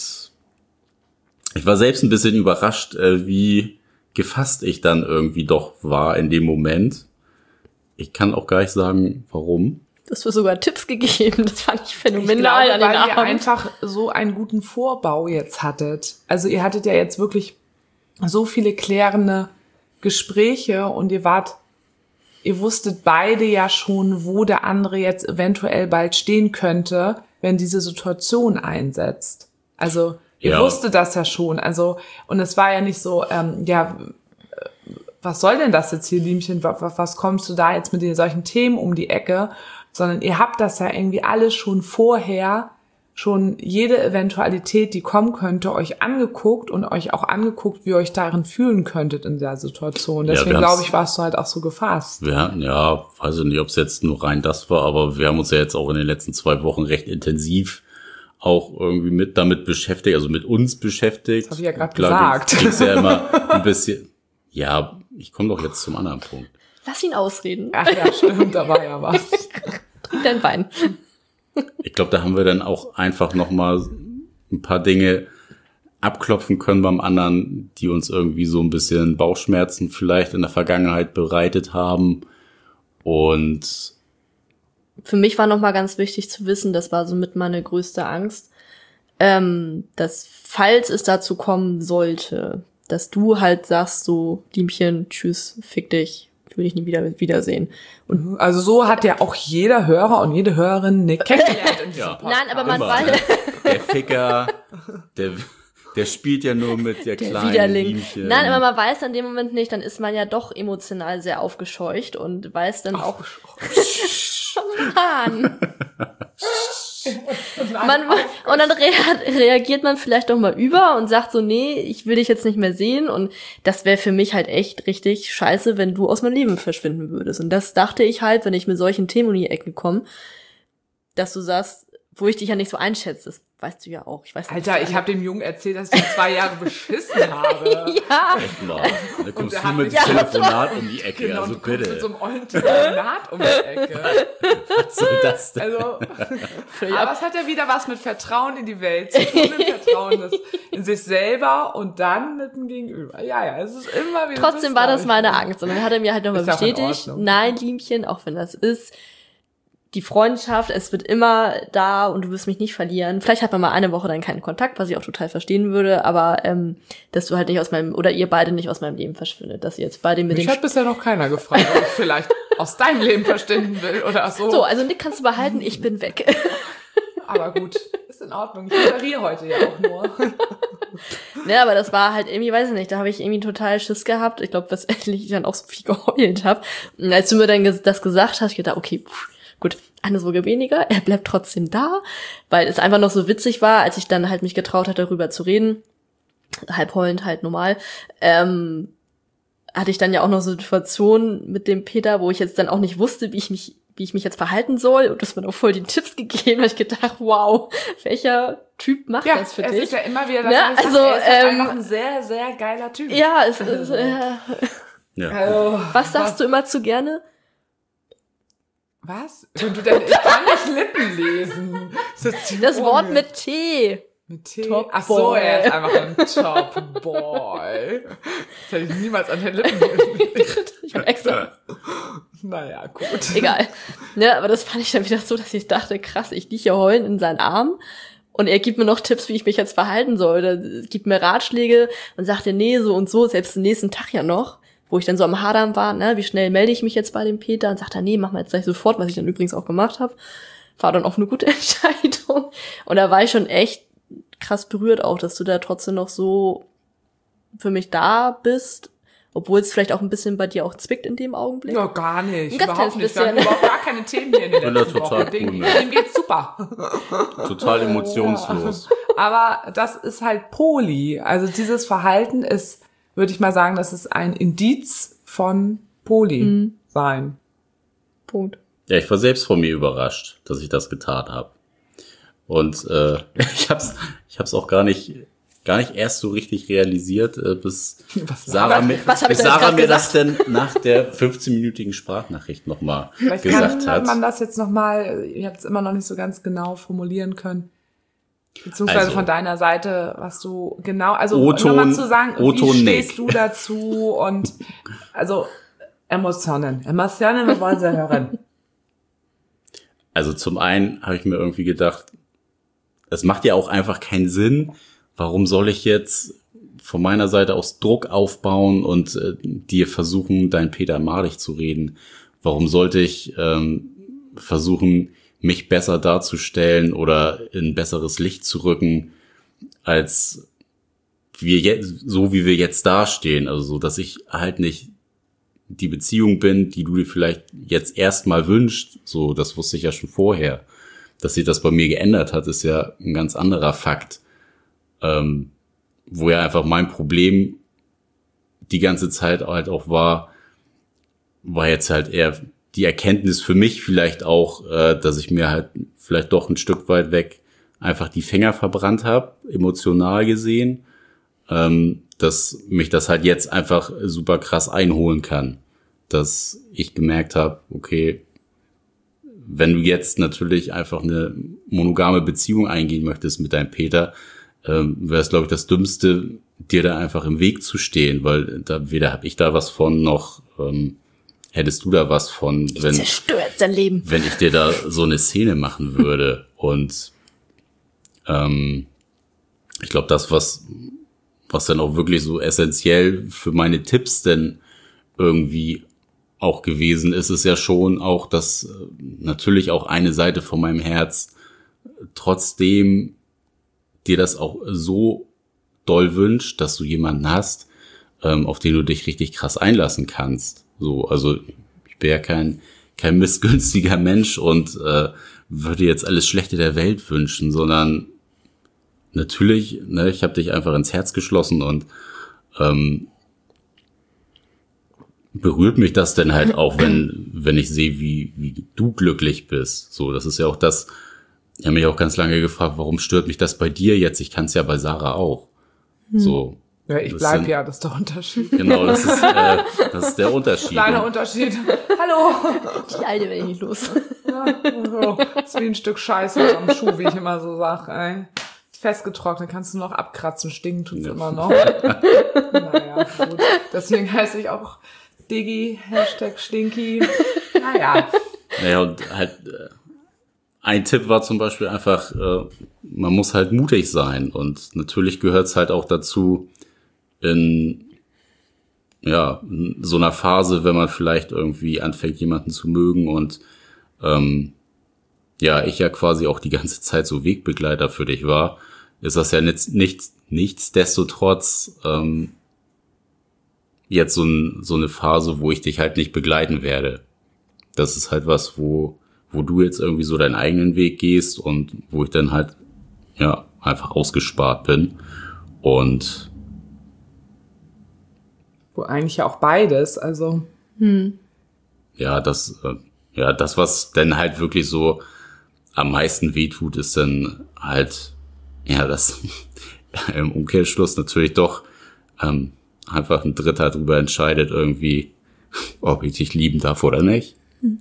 ich war selbst ein bisschen überrascht, äh, wie gefasst ich dann irgendwie doch war in dem Moment. Ich kann auch gar nicht sagen, warum. Du hast mir sogar Tipps gegeben, das fand ich phänomenal. Ich glaube, weil ihr einfach so einen guten Vorbau jetzt hattet. Also ihr hattet ja jetzt wirklich so viele klärende Gespräche und ihr wart, ihr wusstet beide ja schon, wo der andere jetzt eventuell bald stehen könnte, wenn diese Situation einsetzt. Also ihr ja. wusstet das ja schon. Also und es war ja nicht so, ähm, ja, was soll denn das jetzt hier, Liemchen? Was, was kommst du da jetzt mit den solchen Themen um die Ecke? Sondern ihr habt das ja irgendwie alles schon vorher, schon jede Eventualität, die kommen könnte, euch angeguckt und euch auch angeguckt, wie ihr euch darin fühlen könntet in der Situation. Deswegen, ja, glaube ich, warst du halt auch so gefasst. Wir hatten, ja, weiß ich nicht, ob es jetzt nur rein das war, aber wir haben uns ja jetzt auch in den letzten zwei Wochen recht intensiv auch irgendwie mit damit beschäftigt, also mit uns beschäftigt. Das habe ich ja gerade gesagt. Ging's ja immer ein bisschen, ja, ich komme doch jetzt zum anderen Punkt. Lass ihn ausreden. Ach ja, stimmt, da war ja was. Trink dein Wein. Ich glaube, da haben wir dann auch einfach nochmal ein paar Dinge abklopfen können beim anderen, die uns irgendwie so ein bisschen Bauchschmerzen vielleicht in der Vergangenheit bereitet haben. Und für mich war nochmal ganz wichtig zu wissen, das war somit meine größte Angst, ähm, dass falls es dazu kommen sollte, dass du halt sagst so, Liemchen, tschüss, fick dich, will ich nie wieder wiedersehen. Und also so hat ja auch jeder Hörer und jede Hörerin Nick kennengelernt in diesem ja. Nein, aber man weiß... Ne? Der Ficker, der, der spielt ja nur mit der, der kleinen Widerling. Liemchen. Nein, aber man weiß an dem Moment nicht, dann ist man ja doch emotional sehr aufgescheucht und weiß dann auch... Mann! man, und dann rea- reagiert man vielleicht doch mal über und sagt so, nee, ich will dich jetzt nicht mehr sehen und das wäre für mich halt echt richtig scheiße, wenn du aus meinem Leben verschwinden würdest. Und das dachte ich halt, wenn ich mit solchen Themen um die Ecke komme, dass du sagst, wo ich dich ja nicht so einschätze, das weißt du ja auch. Ich weiß nicht, Alter, ich habe dem Jungen erzählt, dass ich zwei Jahre beschissen habe. Ja. Echt mal. Da kommst du mit dem Telefonat um die Ecke, genau, also du bitte. Mit so einem ollen Telefonat um die Ecke. Was soll das denn? Also, aber es hat ja wieder was mit Vertrauen in die Welt zu tun, mit Vertrauen in sich selber und dann mit dem Gegenüber. Ja, ja, es ist immer wieder... Trotzdem war das meine Angst und dann hat er mir halt nochmal bestätigt, nein, Liemchen, auch wenn das ist... Die Freundschaft, es wird immer da und du wirst mich nicht verlieren. Vielleicht hat man mal eine Woche dann keinen Kontakt, was ich auch total verstehen würde, aber ähm, dass du halt nicht aus meinem, oder ihr beide nicht aus meinem Leben verschwindet, dass ihr jetzt beide mit Mich dem... hat bisher noch keiner gefragt, ob ich vielleicht aus deinem Leben verschwinden will oder so. So, also Nick kannst du behalten, ich bin weg. Aber gut, ist in Ordnung. Ich moderiere heute ja auch nur. Ne, aber das war halt irgendwie, weiß ich nicht, da habe ich irgendwie total Schiss gehabt. Ich glaube, dass ich dann auch so viel geheult habe. Und als du mir dann das gesagt hast, ich gedacht, okay, pff, gut, eine Sorge weniger, er bleibt trotzdem da, weil es einfach noch so witzig war, als ich dann halt mich getraut hatte, darüber zu reden, halb heulend, halt normal, ähm, hatte ich dann ja auch noch so Situationen mit dem Peter, wo ich jetzt dann auch nicht wusste, wie ich mich wie ich mich jetzt verhalten soll und das mir auch voll die Tipps gegeben, weil ich gedacht, wow, welcher Typ macht ja, das für es dich? Es ist ja immer wieder das, ja, was ich also, sag, er ist halt ähm, einfach ein sehr, sehr geiler Typ. Ja, es ist, äh, ja. Also, was sagst was? du immer zu gerne? Was? Wenn du denn, ich kann nicht Lippen lesen. Das, das Wort mit T. Mit T? Top Ach so, Boy. er ist einfach ein Top Boy. Das hätte ich niemals an den Lippen gelesen. Ich hab extra. Naja, gut. Egal. Ne, aber das fand ich dann wieder so, dass ich dachte, krass, ich liege hier heulend in seinen Armen und er gibt mir noch Tipps, wie ich mich jetzt verhalten soll. Oder gibt mir Ratschläge und sagt dir, nee, so und so, selbst den nächsten Tag ja noch, wo ich dann so am Hadern war, ne, wie schnell melde ich mich jetzt bei dem Peter und sagt er, nee, mach mal jetzt gleich sofort, was ich dann übrigens auch gemacht habe. War dann auch eine gute Entscheidung. Und da war ich schon echt krass berührt auch, dass du da trotzdem noch so für mich da bist, obwohl es vielleicht auch ein bisschen bei dir auch zwickt in dem Augenblick. Ja, gar nicht. Ein ganz Überhaupt kleines nicht. Wir haben bisschen. überhaupt gar keine Themen hier in den bin da letzten total Wochen. Dem, cool mit. dem geht's super. Total emotionslos. Aber das ist halt Poly. Also dieses Verhalten ist, würde ich mal sagen, das ist ein Indiz von Poly Mhm. sein. Punkt. Ja, ich war selbst von mir überrascht, dass ich das getan habe. Und äh, ich hab's, ich hab's auch gar nicht, gar nicht erst so richtig realisiert, äh, bis Was Sarah, mir, was hab ich bis da jetzt Sarah grad mir das denn nach der fünfzehnminütigen Sprachnachricht nochmal Vielleicht gesagt kann hat. man das jetzt nochmal, ihr habt es immer noch nicht so ganz genau formulieren können. Beziehungsweise Also, von deiner Seite, was du genau, also O-Ton- nochmal zu sagen, O-Ton wie Nick. stehst du dazu und also Emotionen. Emotionen, wir wollen sie hören. Also zum einen habe ich mir irgendwie gedacht, es macht ja auch einfach keinen Sinn. Warum soll ich jetzt von meiner Seite aus Druck aufbauen und äh, dir versuchen, dein Peter malig zu reden? Warum sollte ich ähm, versuchen, mich besser darzustellen oder in besseres Licht zu rücken, als wir jetzt, so wie wir jetzt dastehen? Also so, dass ich halt nicht die Beziehung bin, die du dir vielleicht jetzt erstmal wünschst. So, das wusste ich ja schon vorher. Dass sich das bei mir geändert hat, ist ja ein ganz anderer Fakt. Ähm, wo ja einfach mein Problem die ganze Zeit halt auch war, war jetzt halt eher die Erkenntnis für mich vielleicht auch, äh, dass ich mir halt vielleicht doch ein Stück weit weg einfach die Finger verbrannt habe, emotional gesehen, ähm, dass mich das halt jetzt einfach super krass einholen kann. Dass ich gemerkt habe, okay, wenn du jetzt natürlich einfach eine monogame Beziehung eingehen möchtest mit deinem Peter, ähm, wäre es, glaube ich, das Dümmste, dir da einfach im Weg zu stehen, weil da weder habe ich da was von, noch ähm, hättest du da was von, wenn, Zerstört sein Leben. wenn ich dir da so eine Szene machen würde. Und ähm, ich glaube, das, was, was dann auch wirklich so essentiell für meine Tipps denn irgendwie auch gewesen ist, ist ja schon auch, dass äh, natürlich auch eine Seite von meinem Herz trotzdem dir das auch so doll wünscht, dass du jemanden hast, ähm, auf den du dich richtig krass einlassen kannst. So, also ich bin ja kein kein missgünstiger Mensch und äh, würde jetzt alles Schlechte der Welt wünschen, sondern natürlich, ne, ich habe dich einfach ins Herz geschlossen und ähm, berührt mich das denn halt auch, wenn wenn ich sehe, wie wie du glücklich bist. So, das ist ja auch das. Ich habe mich auch ganz lange gefragt, warum stört mich das bei dir jetzt? Ich kann es ja bei Sarah auch. So. Ja, ich das bleib sind- ja, das ist der Unterschied. Genau, das ist äh, das ist der Unterschied. Kleiner Und Unterschied. Hallo. Die Alte werde ich nicht los. Ja, so. Ist wie ein Stück Scheiße am Schuh, wie ich immer so sag, ey. Ist festgetrocknet, kannst du noch abkratzen, stinken tut's Ja. immer noch. Naja, gut. Deswegen heiße ich auch Diggi, Hashtag Stinky. Naja. Naja, und halt äh, ein Tipp war zum Beispiel einfach, äh, man muss halt mutig sein. Und natürlich gehört es halt auch dazu, in ja in so einer Phase, wenn man vielleicht irgendwie anfängt, jemanden zu mögen und ähm, ja, ich ja quasi auch die ganze Zeit so Wegbegleiter für dich war, ist das ja nicht, nicht, nichtsdestotrotz ähm, jetzt so, ein, so eine Phase, wo ich dich halt nicht begleiten werde. Das ist halt was, wo, wo du jetzt irgendwie so deinen eigenen Weg gehst und wo ich dann halt ja einfach ausgespart bin. Und Wo eigentlich ja auch beides, also. ja, das, äh, ja, das, was dann halt wirklich so am meisten wehtut, ist dann halt, ja, das im Umkehrschluss natürlich doch ähm, einfach ein Dritter drüber entscheidet irgendwie, ob ich dich lieben darf oder nicht.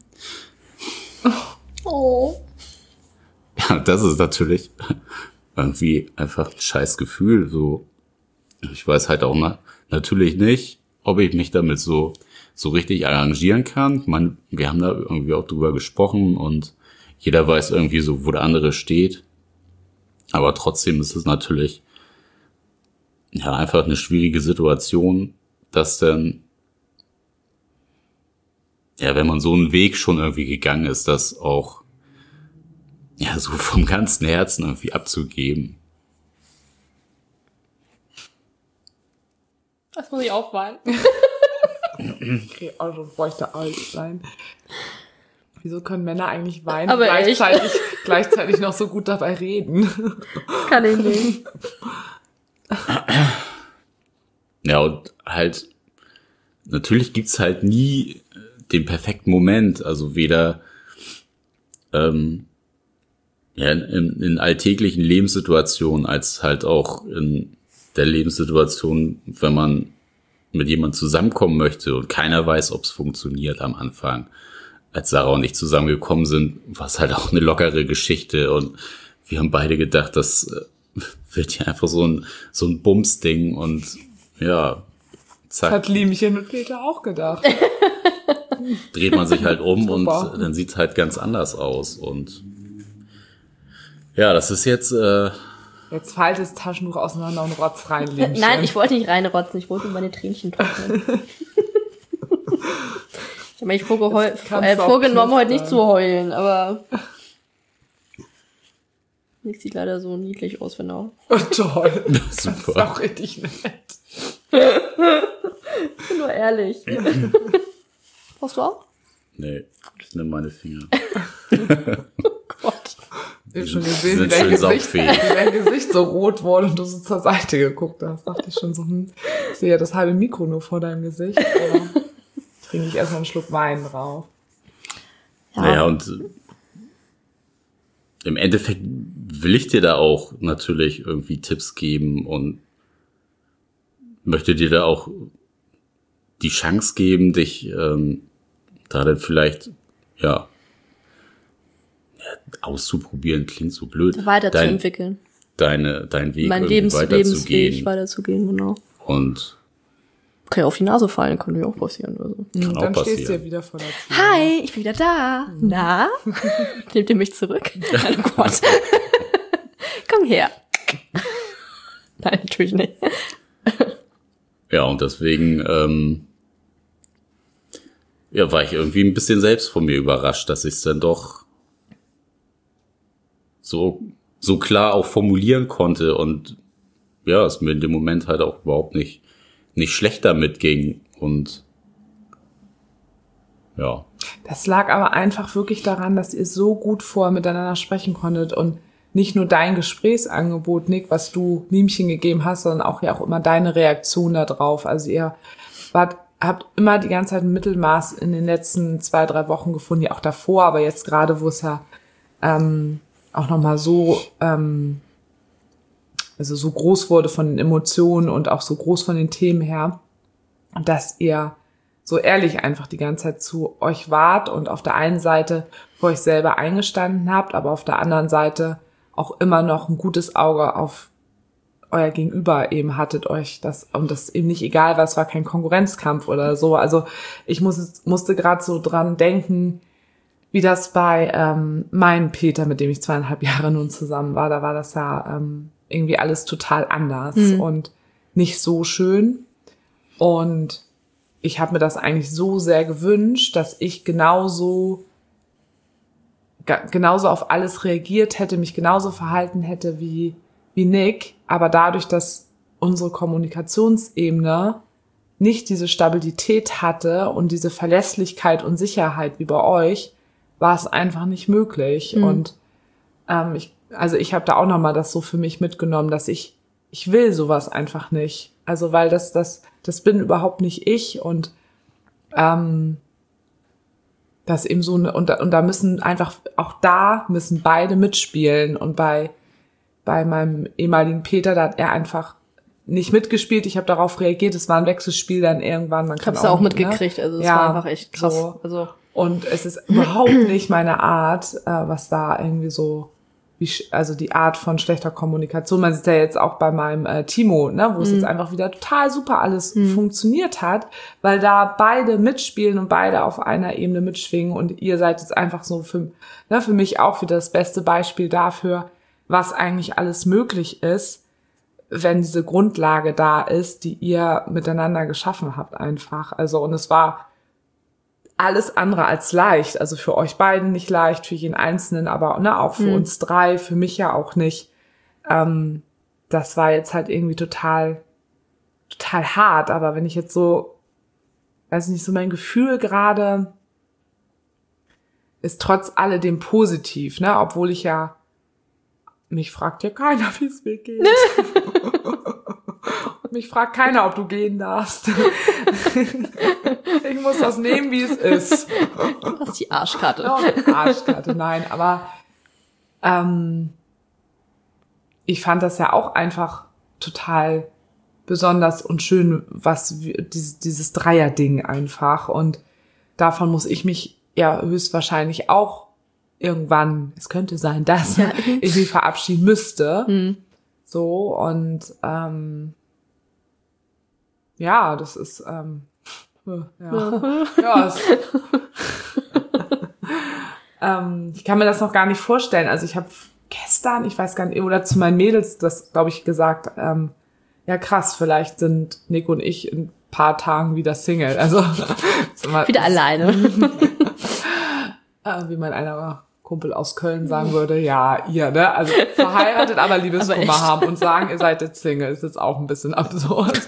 Oh. Ja, das ist natürlich irgendwie einfach ein scheiß Gefühl. So, ich weiß halt auch na, natürlich nicht, ob ich mich damit so so richtig arrangieren kann. Ich meine, wir haben da irgendwie auch drüber gesprochen und jeder weiß irgendwie so, wo der andere steht. Aber trotzdem ist es natürlich ja einfach eine schwierige Situation, dass dann ja, wenn man so einen Weg schon irgendwie gegangen ist, das auch ja so vom ganzen Herzen irgendwie abzugeben. Jetzt muss ich auch weinen. Okay, also bräuchte alt sein. Wieso können Männer eigentlich weinen Aber und gleichzeitig, gleichzeitig noch so gut dabei reden? Kann ich nicht. Ja, und halt, natürlich gibt's halt nie den perfekten Moment, also weder ähm, ja, in, in alltäglichen Lebenssituationen als halt auch in der Lebenssituation, wenn man mit jemandem zusammenkommen möchte und keiner weiß, ob es funktioniert am Anfang. Als Sarah und ich zusammengekommen sind, war es halt auch eine lockere Geschichte und wir haben beide gedacht, das äh, wird ja einfach so ein so ein Bums-Ding und ja, zack. Das hat Liemchen und Peter auch gedacht. Dreht man sich halt um und Super. dann sieht es halt ganz anders aus und ja, das ist jetzt äh, Jetzt faltet das Taschentuch auseinander und rotzt rein, Liemchen. Nein, ich wollte nicht reinrotzen, ich wollte meine Tränchen trocknen. Ich habe mich vorgeheu- Kannst äh, du auch vorgenommen, heute nicht knistern. zu heulen, aber Nick sieht leider so niedlich aus, genau. Oh, toll. Das ist super. auch richtig nett. Ich bin nur ehrlich. Brauchst du auch? Nee, ich nehme meine Finger. Gott. Ich hab schon Die gesehen, sind wie dein, schön Gesicht, saugfähig. wie dein Gesicht so rot wurde und du so zur Seite geguckt hast. Dachte ich schon so, hm, ich sehe ja das halbe Mikro nur vor deinem Gesicht. Aber trinke ich erstmal einen Schluck Wein drauf. Ja. Naja, und äh, im Endeffekt will ich dir da auch natürlich irgendwie Tipps geben und möchte dir da auch die Chance geben, dich ähm, da dann vielleicht, ja, auszuprobieren, klingt so blöd. Weiterzuentwickeln. Dein, deine, dein Weg Mein irgendwie Lebens Lebensweg weiterzugehen. weiterzugehen, genau. Und Kann ja auf die Nase fallen, kann ja auch passieren. Also. kann auch Dann stehst du passieren. ja wieder vor der Tür. Hi, ich bin wieder da. Na? Nehmt ihr mich zurück? Oh Gott. Komm her. Nein, natürlich nicht. Ja, und deswegen ähm, ja, war ich irgendwie ein bisschen selbst von mir überrascht, dass ich es dann doch so so klar auch formulieren konnte und ja, es mir in dem Moment halt auch überhaupt nicht nicht schlecht damit ging und ja. Das lag aber einfach wirklich daran, dass ihr so gut vorher miteinander sprechen konntet und nicht nur dein Gesprächsangebot, Nick, was du Liemchen gegeben hast, sondern auch ja auch immer deine Reaktion da drauf. Also ihr wart, habt immer die ganze Zeit ein Mittelmaß in den letzten zwei, drei Wochen gefunden, ja auch davor, aber jetzt gerade, wo es ja ähm, auch nochmal so, ähm, also so groß wurde von den Emotionen und auch so groß von den Themen her, dass ihr so ehrlich einfach die ganze Zeit zu euch wart und auf der einen Seite für euch selber eingestanden habt, aber auf der anderen Seite auch immer noch ein gutes Auge auf euer Gegenüber eben hattet euch das, und das eben nicht egal war, es war kein Konkurrenzkampf oder so. Also ich muss, musste gerade so dran denken, wie das bei ähm, meinem Peter, mit dem ich zweieinhalb Jahre nun zusammen war, da war das ja ähm, irgendwie alles total anders Mhm. und nicht so schön. Und ich habe mir das eigentlich so sehr gewünscht, dass ich genauso ga- genauso auf alles reagiert hätte, mich genauso verhalten hätte wie wie Nick, aber dadurch, dass unsere Kommunikationsebene nicht diese Stabilität hatte und diese Verlässlichkeit und Sicherheit wie bei euch, war es einfach nicht möglich. Mhm. Und ähm, ich, also ich habe da auch nochmal das so für mich mitgenommen, dass ich, ich will sowas einfach nicht. Also weil das, das, das bin überhaupt nicht ich und ähm, das eben so eine, und da, und da müssen einfach, auch da müssen beide mitspielen. Und bei bei meinem ehemaligen Peter, da hat er einfach nicht mitgespielt. Ich habe darauf reagiert. Es war ein Wechselspiel dann irgendwann. Man Ich kann hab's ja auch ne? mitgekriegt, also es Ja, war einfach echt krass. so. Also Und es ist überhaupt nicht meine Art, äh, was da irgendwie so, wie, sch- also die Art von schlechter Kommunikation. Man sieht ja jetzt auch bei meinem äh, Timo, ne, wo es jetzt einfach wieder total super alles funktioniert hat, weil da beide mitspielen und beide auf einer Ebene mitschwingen. Und ihr seid jetzt einfach so für, ne, für mich auch wieder das beste Beispiel dafür, was eigentlich alles möglich ist, wenn diese Grundlage da ist, die ihr miteinander geschaffen habt einfach. Also, und es war alles andere als leicht. Also für euch beiden nicht leicht, für jeden Einzelnen, aber ne, auch für Mhm. uns drei, für mich ja auch nicht. Ähm, das war jetzt halt irgendwie total total hart, aber wenn ich jetzt so, weiß nicht, so mein Gefühl gerade ist trotz alledem positiv, ne, obwohl ich ja, mich fragt ja keiner, wie es mir geht. Mich fragt keiner, ob du gehen darfst. Ich muss das nehmen, wie es ist. Du hast die Arschkarte. Ja, Arschkarte, nein, aber ähm, ich fand das ja auch einfach total besonders und schön, was dieses, dieses Dreier-Ding einfach. Und davon muss ich mich ja höchstwahrscheinlich auch irgendwann, es könnte sein, dass ja. ich mich verabschieden müsste. Hm. So, und ähm, ja, das ist ähm, ja, ja es, ähm, ich kann mir das noch gar nicht vorstellen. Also ich habe gestern, ich weiß gar nicht, oder zu meinen Mädels das, glaube ich, gesagt, ähm, ja krass, vielleicht sind Nick und ich in ein paar Tagen wieder Single. Also immer, wieder alleine. äh, wie mein einer Kumpel aus Köln sagen würde, ja, ihr, ne? Also verheiratet, aber Liebeskummer aber haben und sagen, ihr seid jetzt Single, ist jetzt auch ein bisschen absurd.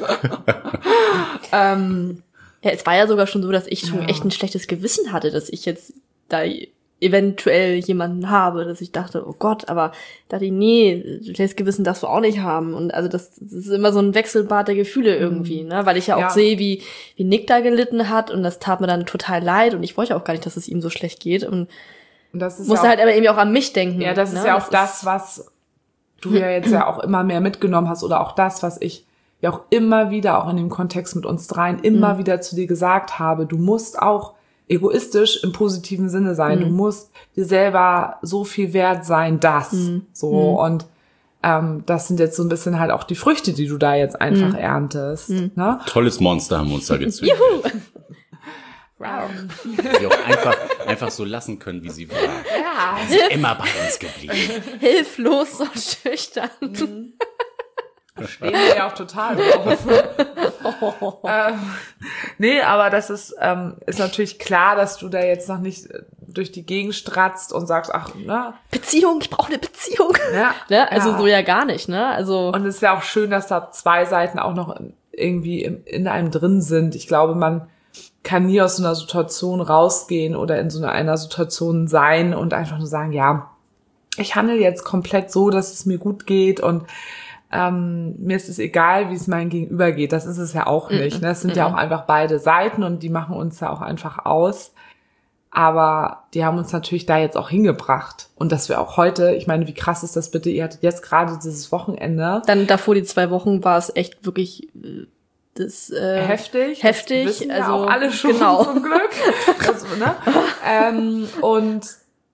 ähm, ja, es war ja sogar schon so, dass ich schon ja. echt ein schlechtes Gewissen hatte, dass ich jetzt da eventuell jemanden habe, dass ich dachte, oh Gott, aber dachte ich, nee, schlechtes Gewissen darfst du auch nicht haben. Und also das, das ist immer so ein Wechselbad der Gefühle irgendwie, mhm. ne? Weil ich ja auch ja. sehe, wie, wie Nick da gelitten hat und das tat mir dann total leid und ich wollte auch gar nicht, dass es ihm so schlecht geht und Und das ist musste ja auch, halt aber irgendwie auch an mich denken. Ja, das ne? ist ja auch das, das was du ja jetzt ja auch immer mehr mitgenommen hast oder auch das, was ich ja auch immer wieder, auch in dem Kontext mit uns dreien, immer mhm. wieder zu dir gesagt habe. Du musst auch egoistisch im positiven Sinne sein. Mhm. Du musst dir selber so viel wert sein, dass mhm. so. Mhm. Und ähm, das sind jetzt so ein bisschen halt auch die Früchte, die du da jetzt einfach mhm. erntest. Mhm. Ne? Tolles Monster haben wir uns da gezüchtet. Juhu! Wow. Sie auch einfach, einfach so lassen können, wie sie war. Ja. Sie ist immer bei uns geblieben. Hilflos und schüchtern. Mhm. Stehen wir ja auch total drauf. oh. ähm, nee, aber das ist, ähm, ist natürlich klar, dass du da jetzt noch nicht durch die Gegend stratzt und sagst, ach, ne? Beziehung, ich brauche eine Beziehung. Ja, ne? Also ja. so ja gar nicht, ne? Also und es ist ja auch schön, dass da zwei Seiten auch noch irgendwie in, in einem drin sind. Ich glaube, man kann nie aus so einer Situation rausgehen oder in so einer Situation sein und einfach nur sagen, ja, ich handle jetzt komplett so, dass es mir gut geht und ähm, mir ist es egal, wie es meinem Gegenüber geht. Das ist es ja auch nicht. Ne? Es sind mm-mm. ja auch einfach beide Seiten und die machen uns ja auch einfach aus. Aber die haben uns natürlich da jetzt auch hingebracht. Und dass wir auch heute, ich meine, wie krass ist das bitte? Ihr hattet jetzt gerade dieses Wochenende. Dann davor die zwei Wochen war es echt wirklich das äh, heftig. Heftig. Das wissen also ja auch alle schon genau. zum Glück. Das, ne? ähm, und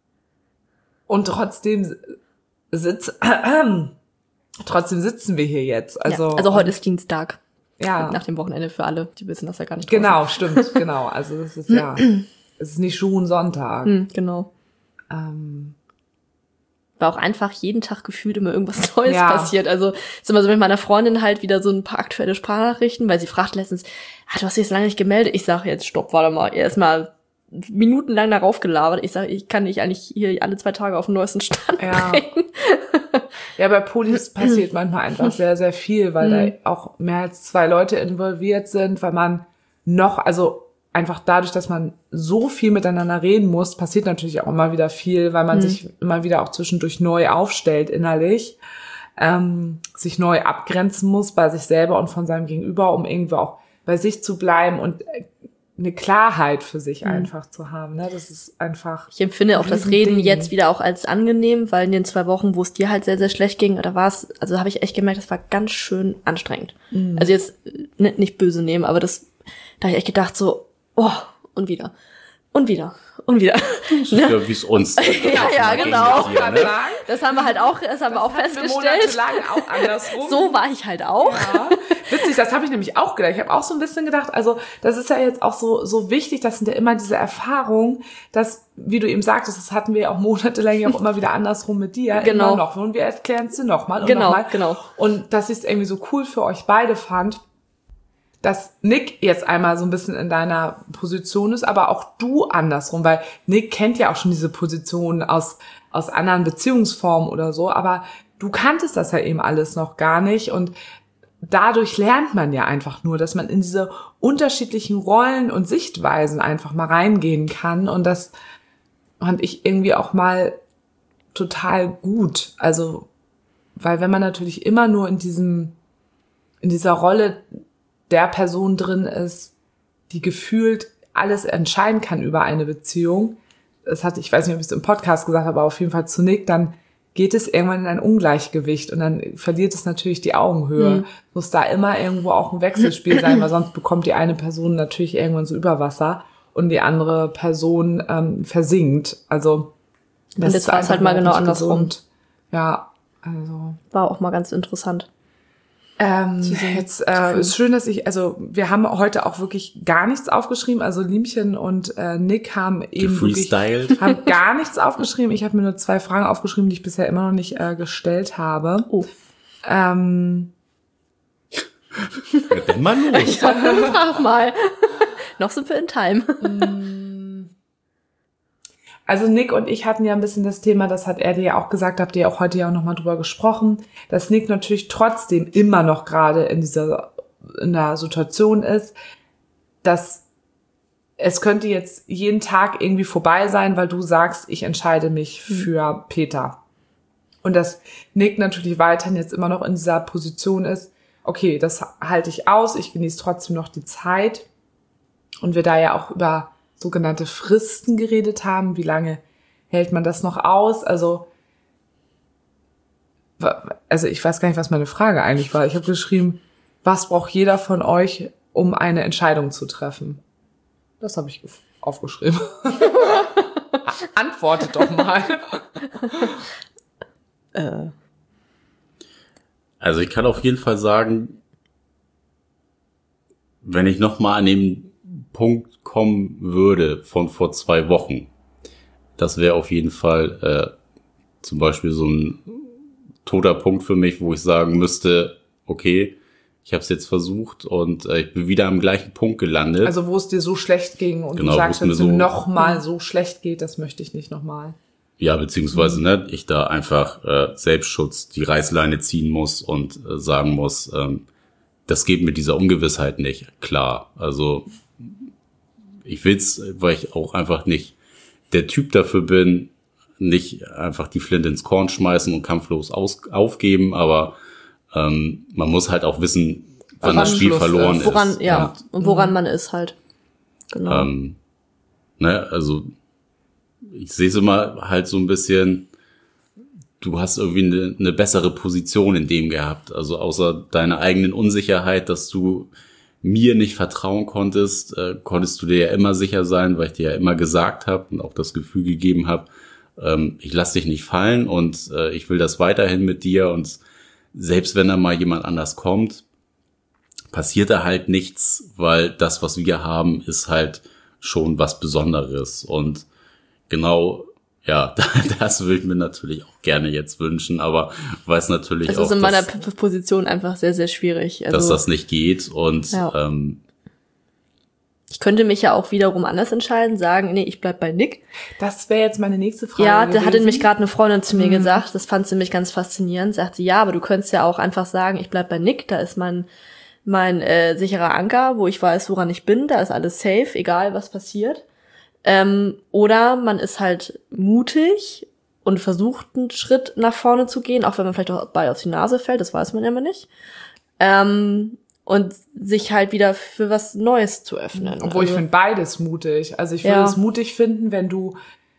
und trotzdem sitz, äh, trotzdem sitzen wir hier jetzt. Also ja, also heute ist Dienstag. Ja. Nach dem Wochenende für alle, die wissen das ja gar nicht. Genau, draußen. Stimmt, genau. Also es ist ja, es ist nicht Schuhensonntag. Hm, genau. Ähm, war auch einfach jeden Tag gefühlt immer irgendwas Neues ja. passiert. Also ist immer so mit meiner Freundin halt wieder so ein paar aktuelle Sprachnachrichten, weil sie fragt letztens, ah, du hast dich jetzt lange nicht gemeldet. Ich sage jetzt, stopp, warte mal, erstmal minutenlang darauf gelabert. Ich sage, ich kann dich eigentlich hier alle zwei Tage auf den neuesten Stand ja. bringen. Ja, bei Polis passiert manchmal einfach sehr, sehr viel, weil mhm. da auch mehr als zwei Leute involviert sind, weil man noch, also einfach dadurch, dass man so viel miteinander reden muss, passiert natürlich auch immer wieder viel, weil man mhm. sich immer wieder auch zwischendurch neu aufstellt innerlich, ähm, sich neu abgrenzen muss bei sich selber und von seinem Gegenüber, um irgendwie auch bei sich zu bleiben und eine Klarheit für sich mhm. einfach zu haben. Ne? Das ist einfach. Ich empfinde auch das Reden Ding. jetzt wieder auch als angenehm, weil in den zwei Wochen, wo es dir halt sehr, sehr schlecht ging, da war es, also habe ich echt gemerkt, das war ganz schön anstrengend. Mhm. Also jetzt nicht, nicht böse nehmen, aber das, da habe ich echt gedacht so, oh, und wieder. Und wieder. Und wieder. Das ist ja, wie es uns. ja, ja, genau. Hier, ne? Das haben wir halt auch, das haben das wir auch festgestellt. Wir monatelang auch andersrum. So war ich halt auch. Ja. Witzig, das habe ich nämlich auch gedacht. Ich habe auch so ein bisschen gedacht, also das ist ja jetzt auch so so wichtig, das sind ja immer diese Erfahrungen, dass, wie du eben sagtest, das hatten wir ja auch monatelang auch immer wieder andersrum mit dir. Genau. Immer noch. Und wir erklären es dir nochmal und genau, nochmal. Genau. Und dass ich es irgendwie so cool für euch beide fand, dass Nick jetzt einmal so ein bisschen in deiner Position ist, aber auch du andersrum, weil Nick kennt ja auch schon diese Position aus aus anderen Beziehungsformen oder so, aber du kanntest das ja eben alles noch gar nicht und dadurch lernt man ja einfach nur, dass man in diese unterschiedlichen Rollen und Sichtweisen einfach mal reingehen kann. Und das fand ich irgendwie auch mal total gut. Also, weil wenn man natürlich immer nur in diesem, in dieser Rolle der Person drin ist, die gefühlt alles entscheiden kann über eine Beziehung, das hatte, ich weiß nicht, ob ich es im Podcast gesagt habe, aber auf jeden Fall zu Nick, dann geht es irgendwann in ein Ungleichgewicht und dann verliert es natürlich die Augenhöhe. Mhm. Muss da immer irgendwo auch ein Wechselspiel sein, weil sonst bekommt die eine Person natürlich irgendwann so Überwasser und die andere Person ähm, versinkt. Also das und jetzt war es halt mal genau andersrum. Gesund. Ja, also war auch mal ganz interessant. Ähm, jetzt äh, ist schön, dass ich, also wir haben heute auch wirklich gar nichts aufgeschrieben. Also Liemchen und äh, Nick haben eben wirklich haben gar nichts aufgeschrieben. Ich habe mir nur zwei Fragen aufgeschrieben, die ich bisher immer noch nicht äh, gestellt habe. Oh. Ähm, ja, dann mal los. Ich frag mal. Noch sind wir in Time. Also Nick und ich hatten ja ein bisschen das Thema, das hat er dir ja auch gesagt, habt ihr ja auch heute ja auch nochmal drüber gesprochen, dass Nick natürlich trotzdem immer noch gerade in dieser in der Situation ist, dass es könnte jetzt jeden Tag irgendwie vorbei sein, weil du sagst, ich entscheide mich für Peter. Und dass Nick natürlich weiterhin jetzt immer noch in dieser Position ist, okay, das halte ich aus, ich genieße trotzdem noch die Zeit. Und wir da ja auch über sogenannte Fristen geredet haben. Wie lange hält man das noch aus? Also, also ich weiß gar nicht, was meine Frage eigentlich war. Ich habe geschrieben, was braucht jeder von euch, um eine Entscheidung zu treffen? Das habe ich aufgeschrieben. Antwortet doch mal. äh. Also ich kann auf jeden Fall sagen, wenn ich noch mal an dem Punkt kommen würde von vor zwei Wochen, das wäre auf jeden Fall äh, zum Beispiel so ein toter Punkt für mich, wo ich sagen müsste, okay, ich habe es jetzt versucht und äh, ich bin wieder am gleichen Punkt gelandet. Also wo es dir so schlecht ging und genau, du sagst, wenn es so noch mal so schlecht geht, das möchte ich nicht nochmal. Ja, beziehungsweise, mhm. ne, ich da einfach äh, Selbstschutz die Reißleine ziehen muss und äh, sagen muss, ähm, das geht mit dieser Ungewissheit nicht klar. Also ich will's, weil ich auch einfach nicht der Typ dafür bin, nicht einfach die Flinte ins Korn schmeißen und kampflos aus, aufgeben, aber ähm, man muss halt auch wissen, wann das Spiel Schluss verloren ist. Woran, ist. Ja, und, und woran mhm. man ist halt. Genau. Ähm, ne, also ich sehe es immer halt so ein bisschen, du hast irgendwie eine, eine bessere Position in dem gehabt, also außer deiner eigenen Unsicherheit, dass du mir nicht vertrauen konntest, äh, konntest du dir ja immer sicher sein, weil ich dir ja immer gesagt habe und auch das Gefühl gegeben habe, ähm, ich lass dich nicht fallen und äh, ich will das weiterhin mit dir und selbst wenn da mal jemand anders kommt, passiert da halt nichts, weil das, was wir haben, ist halt schon was Besonderes und genau, ja, das würde ich mir natürlich auch gerne jetzt wünschen, aber weiß natürlich es auch, ist in meiner dass, Position einfach sehr, sehr schwierig. Also, dass das nicht geht und ja. ähm, ich könnte mich ja auch wiederum anders entscheiden, sagen, nee, ich bleib bei Nick. Das wäre jetzt meine nächste Frage Ja, gewesen. da hatte nämlich gerade eine Freundin zu mir mhm. gesagt, das fand sie mich ganz faszinierend, sagt sie, ja, aber du könntest ja auch einfach sagen, ich bleib bei Nick, da ist mein mein äh, sicherer Anker, wo ich weiß, woran ich bin, da ist alles safe, egal was passiert. Ähm, oder man ist halt mutig und versucht, einen Schritt nach vorne zu gehen, auch wenn man vielleicht auch bei auf die Nase fällt, das weiß man ja immer nicht. Ähm, und sich halt wieder für was Neues zu öffnen. Obwohl also, ich finde beides mutig. Also ich würde ja. es mutig finden, wenn du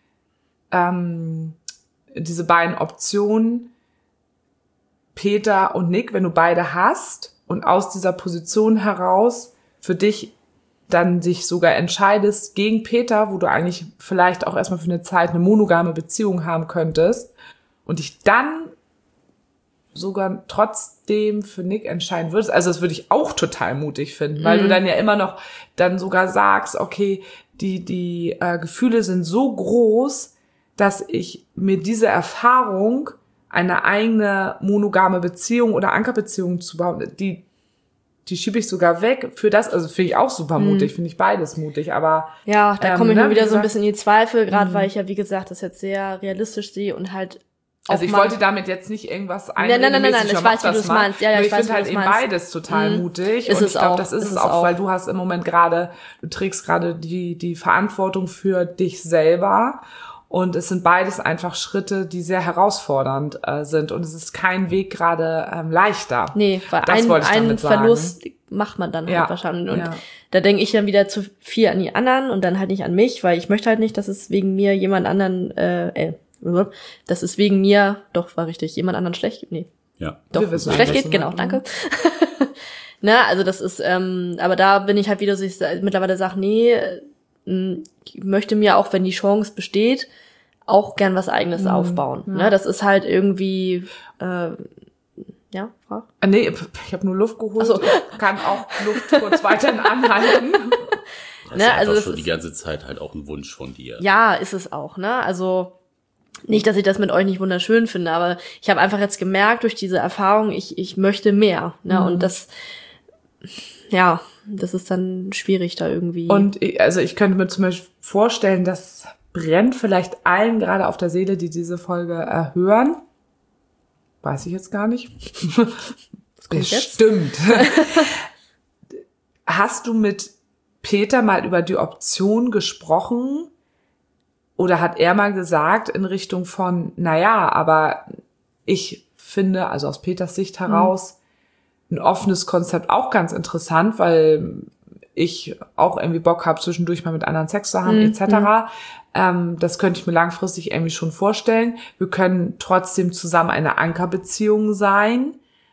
ähm, diese beiden Optionen, Peter und Nick, wenn du beide hast und aus dieser Position heraus für dich dann dich sogar entscheidest gegen Peter, wo du eigentlich vielleicht auch erstmal für eine Zeit eine monogame Beziehung haben könntest und dich dann sogar trotzdem für Nick entscheiden würdest. Also das würde ich auch total mutig finden, weil mhm. du dann ja immer noch dann sogar sagst, okay, die die äh, Gefühle sind so groß, dass ich mir diese Erfahrung, eine eigene monogame Beziehung oder Ankerbeziehung zu bauen, die die schiebe ich sogar weg für das, also finde ich auch super mutig, mhm. finde ich beides mutig, aber ja, da komme ich ähm, mir wieder gesagt, so ein bisschen in die Zweifel, gerade mhm. weil ich ja, wie gesagt, das jetzt sehr realistisch sehe und halt Also ich mal, wollte damit jetzt nicht irgendwas nein, nein, nein, nein, nein, ich weiß, wie du es mal. meinst. Ja, ja, Nur ich, ich weiß, finde halt wie eben meinst. beides total Mhm. mutig. Ist und es ich glaube, auch, das ist, ist es es auch, auch. weil du hast im Moment gerade, du trägst gerade die, die Verantwortung für dich selber. Und es sind beides einfach Schritte, die sehr herausfordernd äh, sind. Und es ist kein Weg gerade ähm, leichter. Nee, weil Das ein, wollte ich einen damit sagen. Verlust macht man dann Ja, halt wahrscheinlich. Und ja. da denke ich dann wieder zu viel an die anderen und dann halt nicht an mich, weil ich möchte halt nicht, dass es wegen mir jemand anderen, äh, äh dass es wegen mir, doch, war richtig, jemand anderen schlecht geht. Nee, Ja. doch, Wir wissen schlecht eigentlich, geht, genau, ne? danke. Na, also das ist, ähm, aber da bin ich halt wieder so, ich mittlerweile sage, nee, äh, ich möchte mir auch, wenn die Chance besteht, auch gern was Eigenes Mhm, aufbauen. ja. Ne, das ist halt irgendwie, äh, ja, frag. Äh, nee, ich habe nur Luft geholt. Ach so. Kann auch Luft kurz weiterhin anhalten. Das Ne, ist also einfach das schon ist- die ganze Zeit halt auch ein Wunsch von dir. Ja, ist es auch, ne? Also nicht, dass ich das mit euch nicht wunderschön finde, aber ich habe einfach jetzt gemerkt durch diese Erfahrung, ich ich möchte mehr, ne? Mhm. Und das, ja, das ist dann schwierig da irgendwie. Und ich, also ich könnte mir zum Beispiel vorstellen, das brennt vielleicht allen gerade auf der Seele, die diese Folge äh, hören. Weiß ich jetzt gar nicht. kommt jetzt? Bestimmt. Hast du mit Peter mal über die Option gesprochen? Oder hat er mal gesagt in Richtung von, naja, aber ich finde, also aus Peters Sicht heraus, ein offenes Konzept auch ganz interessant, weil ich auch irgendwie Bock habe, zwischendurch mal mit anderen Sex zu haben, Mhm. et cetera. Ähm, das könnte ich mir langfristig irgendwie schon vorstellen. Wir können trotzdem zusammen eine Ankerbeziehung sein,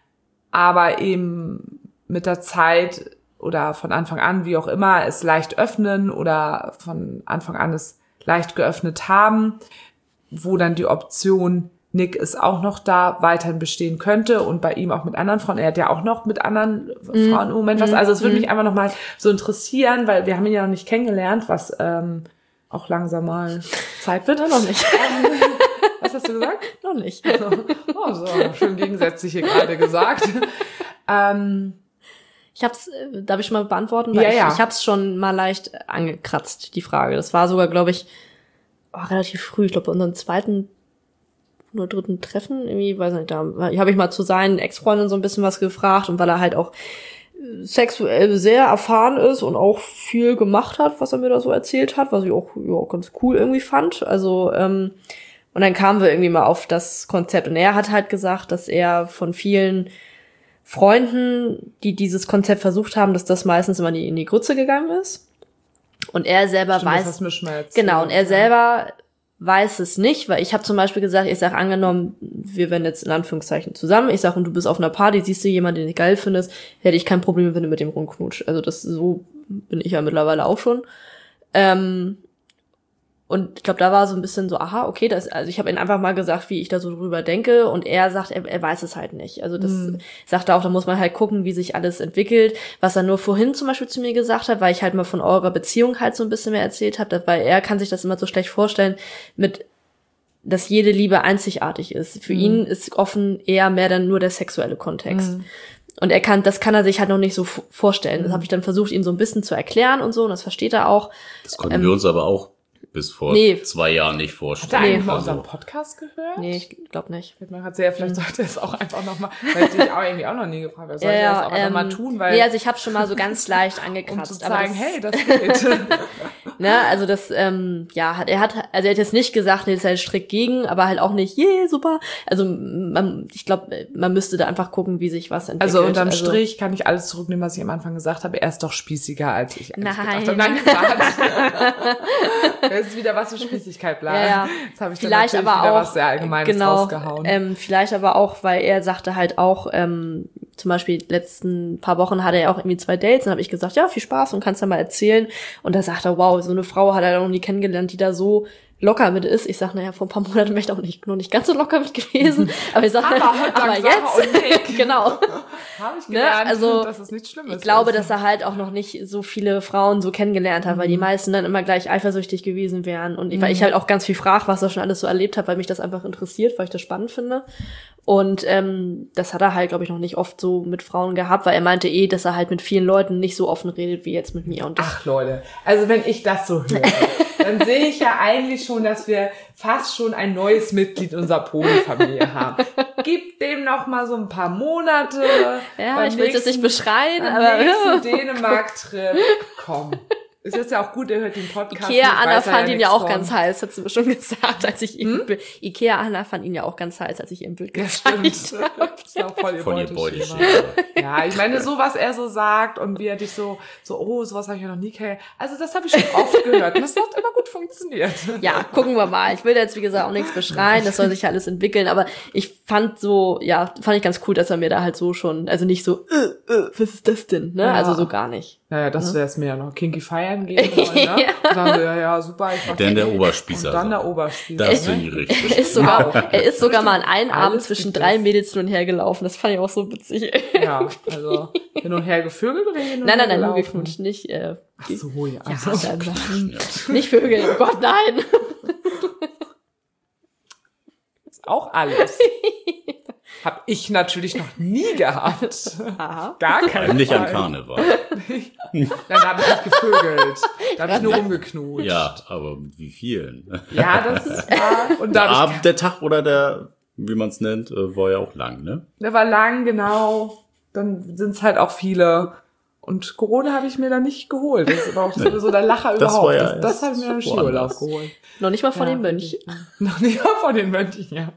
aber eben mit der Zeit oder von Anfang an, wie auch immer, es leicht öffnen oder von Anfang an es leicht geöffnet haben, wo dann die Option Nick ist auch noch da, weiterhin bestehen könnte und bei ihm auch mit anderen Frauen. Er hat ja auch noch mit anderen Frauen im Moment was. Also es würde mich einfach noch mal so interessieren, weil wir haben ihn ja noch nicht kennengelernt, was ähm, auch langsam mal Zeit wird. Ja, noch nicht. Was hast du gesagt? noch nicht. Oh, so schön gegensätzlich hier gerade gesagt. ähm, Ich hab's, äh, darf ich schon mal beantworten? Weil Ja, ich, ja. ich hab's schon mal leicht angekratzt, die Frage. Das war sogar, glaube ich, oh, relativ früh. Ich glaube, bei unserem zweiten oder dritten Treffen, irgendwie, weiß nicht, da habe ich mal zu seinen Ex-Freunden so ein bisschen was gefragt und weil er halt auch äh, sexuell sehr erfahren ist und auch viel gemacht hat, was er mir da so erzählt hat, was ich auch ja, ganz cool irgendwie fand. Also, ähm, und dann kamen wir irgendwie mal auf das Konzept und er hat halt gesagt, dass er von vielen Freunden, die dieses Konzept versucht haben, dass das meistens immer in die, in die Grütze gegangen ist. Und er selber stimmt, das weiß, hast du mir schon mal erzählt. genau, und er selber weiß es nicht, weil ich habe zum Beispiel gesagt, ich sag angenommen, wir wären jetzt in Anführungszeichen zusammen, ich sag, und du bist auf einer Party, siehst du jemanden, den du geil findest, hätte ich kein Problem, wenn du mit dem rumknutscht. Also das, so bin ich ja mittlerweile auch schon. Ähm, und ich glaube, da war so ein bisschen so, aha, okay, das, also ich habe ihm einfach mal gesagt, wie ich da so drüber denke und er sagt, er, er weiß es halt nicht. Also das Mhm. sagt er auch, da muss man halt gucken, wie sich alles entwickelt. Was er nur vorhin zum Beispiel zu mir gesagt hat, weil ich halt mal von eurer Beziehung halt so ein bisschen mehr erzählt habe, weil er kann sich das immer so schlecht vorstellen, mit, dass jede Liebe einzigartig ist. Für Mhm. ihn ist offen eher mehr dann nur der sexuelle Kontext. Mhm. Und er kann, das kann er sich halt noch nicht so f- vorstellen. Das Mhm. habe ich dann versucht, ihm so ein bisschen zu erklären und so, und das versteht er auch. Das konnten Ähm, wir uns aber auch bis vor nee. zwei Jahren nicht Hat er vorstellen. eigentlich mal Also, unseren Podcast gehört? Nee, ich glaube nicht. Man hat sehr, vielleicht sollte er es auch einfach nochmal, weil ich dich auch irgendwie auch noch nie gefragt habe, sollte Ja, er das ja, auch einfach ähm, mal tun, weil, nee, also ich habe schon mal so ganz leicht um zu angekratzt. zeigen, aber das, hey, das geht. ne, also das, ähm, ja, hat er hat, also er hat jetzt nicht gesagt, nee, das ist halt strikt gegen, aber halt auch nicht, yeah, super. Also man, ich glaube, man müsste da einfach gucken, wie sich was entwickelt. Also unterm Strich kann ich alles zurücknehmen, was ich am Anfang gesagt habe. Er ist doch spießiger, als ich eigentlich Nein. gedacht habe. Nein, Quatsch. Das ist wieder was für Spießigkeit bleibt. Ja, ja. Jetzt habe ich dann Vielleicht natürlich aber wieder auch, was sehr Allgemeines genau, rausgehauen. ähm, vielleicht aber auch, weil er sagte halt auch, ähm, zum Beispiel die letzten paar Wochen hatte er auch irgendwie zwei Dates, dann habe ich gesagt, ja, viel Spaß und kannst ja mal erzählen. Und da sagt er, wow, so eine Frau hat er noch nie kennengelernt, die da so locker mit ist. Ich sag, naja, vor ein paar Monaten wäre ich auch nicht, noch nicht ganz so locker mit gewesen. Aber ich sag, Aber, aber dank Sarah und jetzt, Nick. genau. Habe ich Ne, gelernt, also, dass es nichts Schlimmes Ich glaube, ist. dass er halt auch noch nicht so viele Frauen so kennengelernt hat, weil die meisten dann immer gleich eifersüchtig gewesen wären. Und ich, weil ich halt auch ganz viel frage, was er schon alles so erlebt hat, weil mich das einfach interessiert, weil ich das spannend finde. Und ähm, das hat er halt, glaube ich, noch nicht oft so mit Frauen gehabt, weil er meinte eh, dass er halt mit vielen Leuten nicht so offen redet wie jetzt mit mir. Und das Ach Leute, also wenn ich das so höre, dann sehe ich ja eigentlich schon, dass wir fast schon ein neues Mitglied unserer Pony-Familie haben. Gib dem noch mal so ein paar Monate. ja, Beim ich will es jetzt nächsten- nicht beschreien, beim aber nächsten Dänemark-Trip, komm. Ist jetzt ja auch gut, er hört den Podcast. Ikea nicht, Anna weiß er fand ihn ja nichts auch von. ganz heiß, hat sie mir schon gesagt, als ich ihm Hm? Ikea Anna fand ihn ja auch ganz heiß, als ich ihr ein Bild Ja, gezeigt stimmt. habe. Das ist auch voll ihr Von ihr Beuteschema. Beuteschema. Ja, ich meine, so was er so sagt und wie er dich so, so, oh, sowas habe ich ja noch nie gehört. Also das habe ich schon oft gehört und das hat immer gut funktioniert. Ja, gucken wir mal. Ich will da jetzt, wie gesagt, auch nichts beschreien, das soll sich ja alles entwickeln, aber ich fand so, ja, fand ich ganz cool, dass er mir da halt so schon, also nicht so, äh, äh, was ist das denn, ne? Ja. Also so gar nicht. Naja, das wäre es mir ja noch. Kinky feiern gehen wollen, ne? Und dann so, ja, ja, super. Ich mach Denn der und Oberspießer. dann der Oberspießer. Das ne? finde ich Er richtig. ist sogar, er ist sogar mal an einem Alles Abend zwischen gibt drei es. Mädels hin und her gelaufen. Das fand ich auch so witzig. Ja, also hin und her gevögelt oder hin und Nein, her nein, nein, nur gelaufen? geknutscht, nicht, äh, Ach so, ja. ja, Also, dann, nicht Vögel, oh Gott, nein. auch alles. Hab ich natürlich noch nie gehabt. Aha. Gar keinen Nicht an Fall. Karneval. Nein, da habe ich nicht gevögelt. Da habe ich nur rumgeknutscht. Ja, aber mit wie vielen? Ja, das war. Und Der da hab Abend, der Tag oder der, wie man es nennt, äh, war ja auch lang, ne? ich, der war lang, genau. Dann sind's halt auch viele. Und Corona habe ich mir dann nicht geholt. Das war auch sowieso der Lacher Das überhaupt. war ja das, das habe ich mir im erst Skiurlaub woanders. geholt. Noch nicht mal von Ja, den Mönchen. Noch nicht mal von den Mönchen, ja.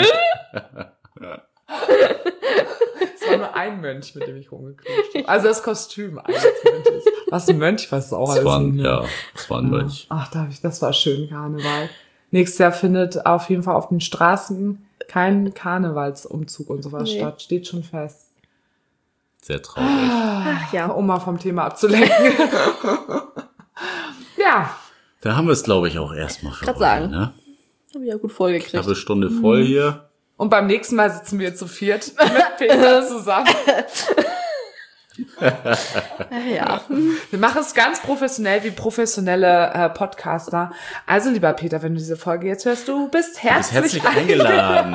Es war nur ein Mönch, mit dem ich rumgeknutscht habe. Also das Kostüm eines Mönches. Was ein Mönch, was auch Das alles war ein, nicht mehr. ja, das war ein Mönch. Ach, da hab ich, das war schön, Karneval. Nächstes Jahr findet auf jeden Fall auf den Straßen kein Karnevalsumzug und sowas Nee. statt. Steht schon fest. Sehr traurig. Ach ja. Um mal vom Thema abzulenken. Ja. Da haben wir es, glaube ich, auch erstmal für Grad heute, sagen. ne? Hab ich ja gut vollgekriegt. Knappe Stunde voll hier. Und beim nächsten Mal sitzen wir zu viert mit Peter zusammen. Ja. Wir machen es ganz professionell wie professionelle äh, Podcaster. Also, lieber Peter, wenn du diese Folge jetzt hörst, du bist Du bist herzlich, herzlich eingeladen.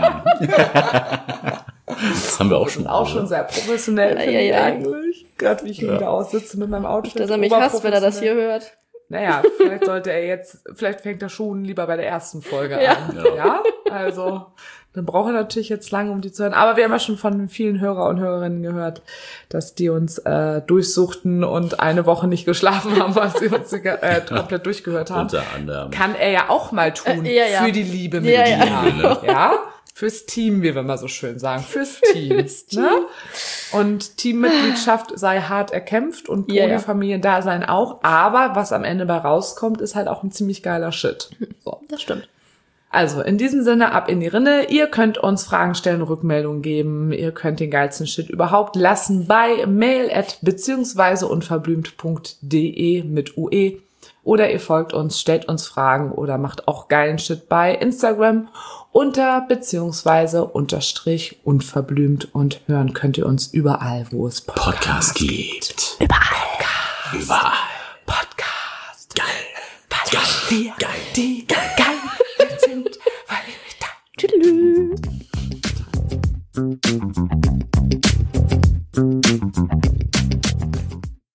Das haben wir auch schon. Auch schon sehr professionell, Ja, finde ja, ich ja. eigentlich. Gerade wie ich Ja. wieder aussitze mit meinem Outfit. Dass er mich hasst, wenn er das hier Oberprofessionell. hört. Naja, vielleicht sollte er jetzt, vielleicht fängt er schon lieber bei der ersten Folge Ja. an. Ja. Ja, also, dann braucht er natürlich jetzt lange, um die zu hören. Aber wir haben ja schon von vielen Hörer und Hörerinnen gehört, dass die uns äh, durchsuchten und eine Woche nicht geschlafen haben, weil sie uns äh, komplett durchgehört haben. Unter anderem. Kann er ja auch mal tun. Äh, ja, ja. Für die Liebe mit Ja, dir. ja. Ne? Ja? Fürs Team, wie wir mal so schön sagen. Fürs Team. Fürs Team. Ne? Und Teammitgliedschaft sei hart erkämpft und Ja, ja. Polyfamiliendasein auch. Aber was am Ende bei rauskommt, ist halt auch ein ziemlich geiler Shit. So. Das stimmt. Also, in diesem Sinne, ab in die Rinne. Ihr könnt uns Fragen stellen, Rückmeldungen geben. Ihr könnt den geilsten Shit überhaupt lassen bei mail at beziehungsweise unverblümt punkt de mit U E. Oder ihr folgt uns, stellt uns Fragen oder macht auch geilen Shit bei Instagram unter beziehungsweise unterstrich unverblümt, und hören könnt ihr uns überall, wo es Podcasts Podcast gibt. Überall. Überall. Podcast. Geil. Weil Geil. wir Geil. die geil sind, weil wir da Tschüss.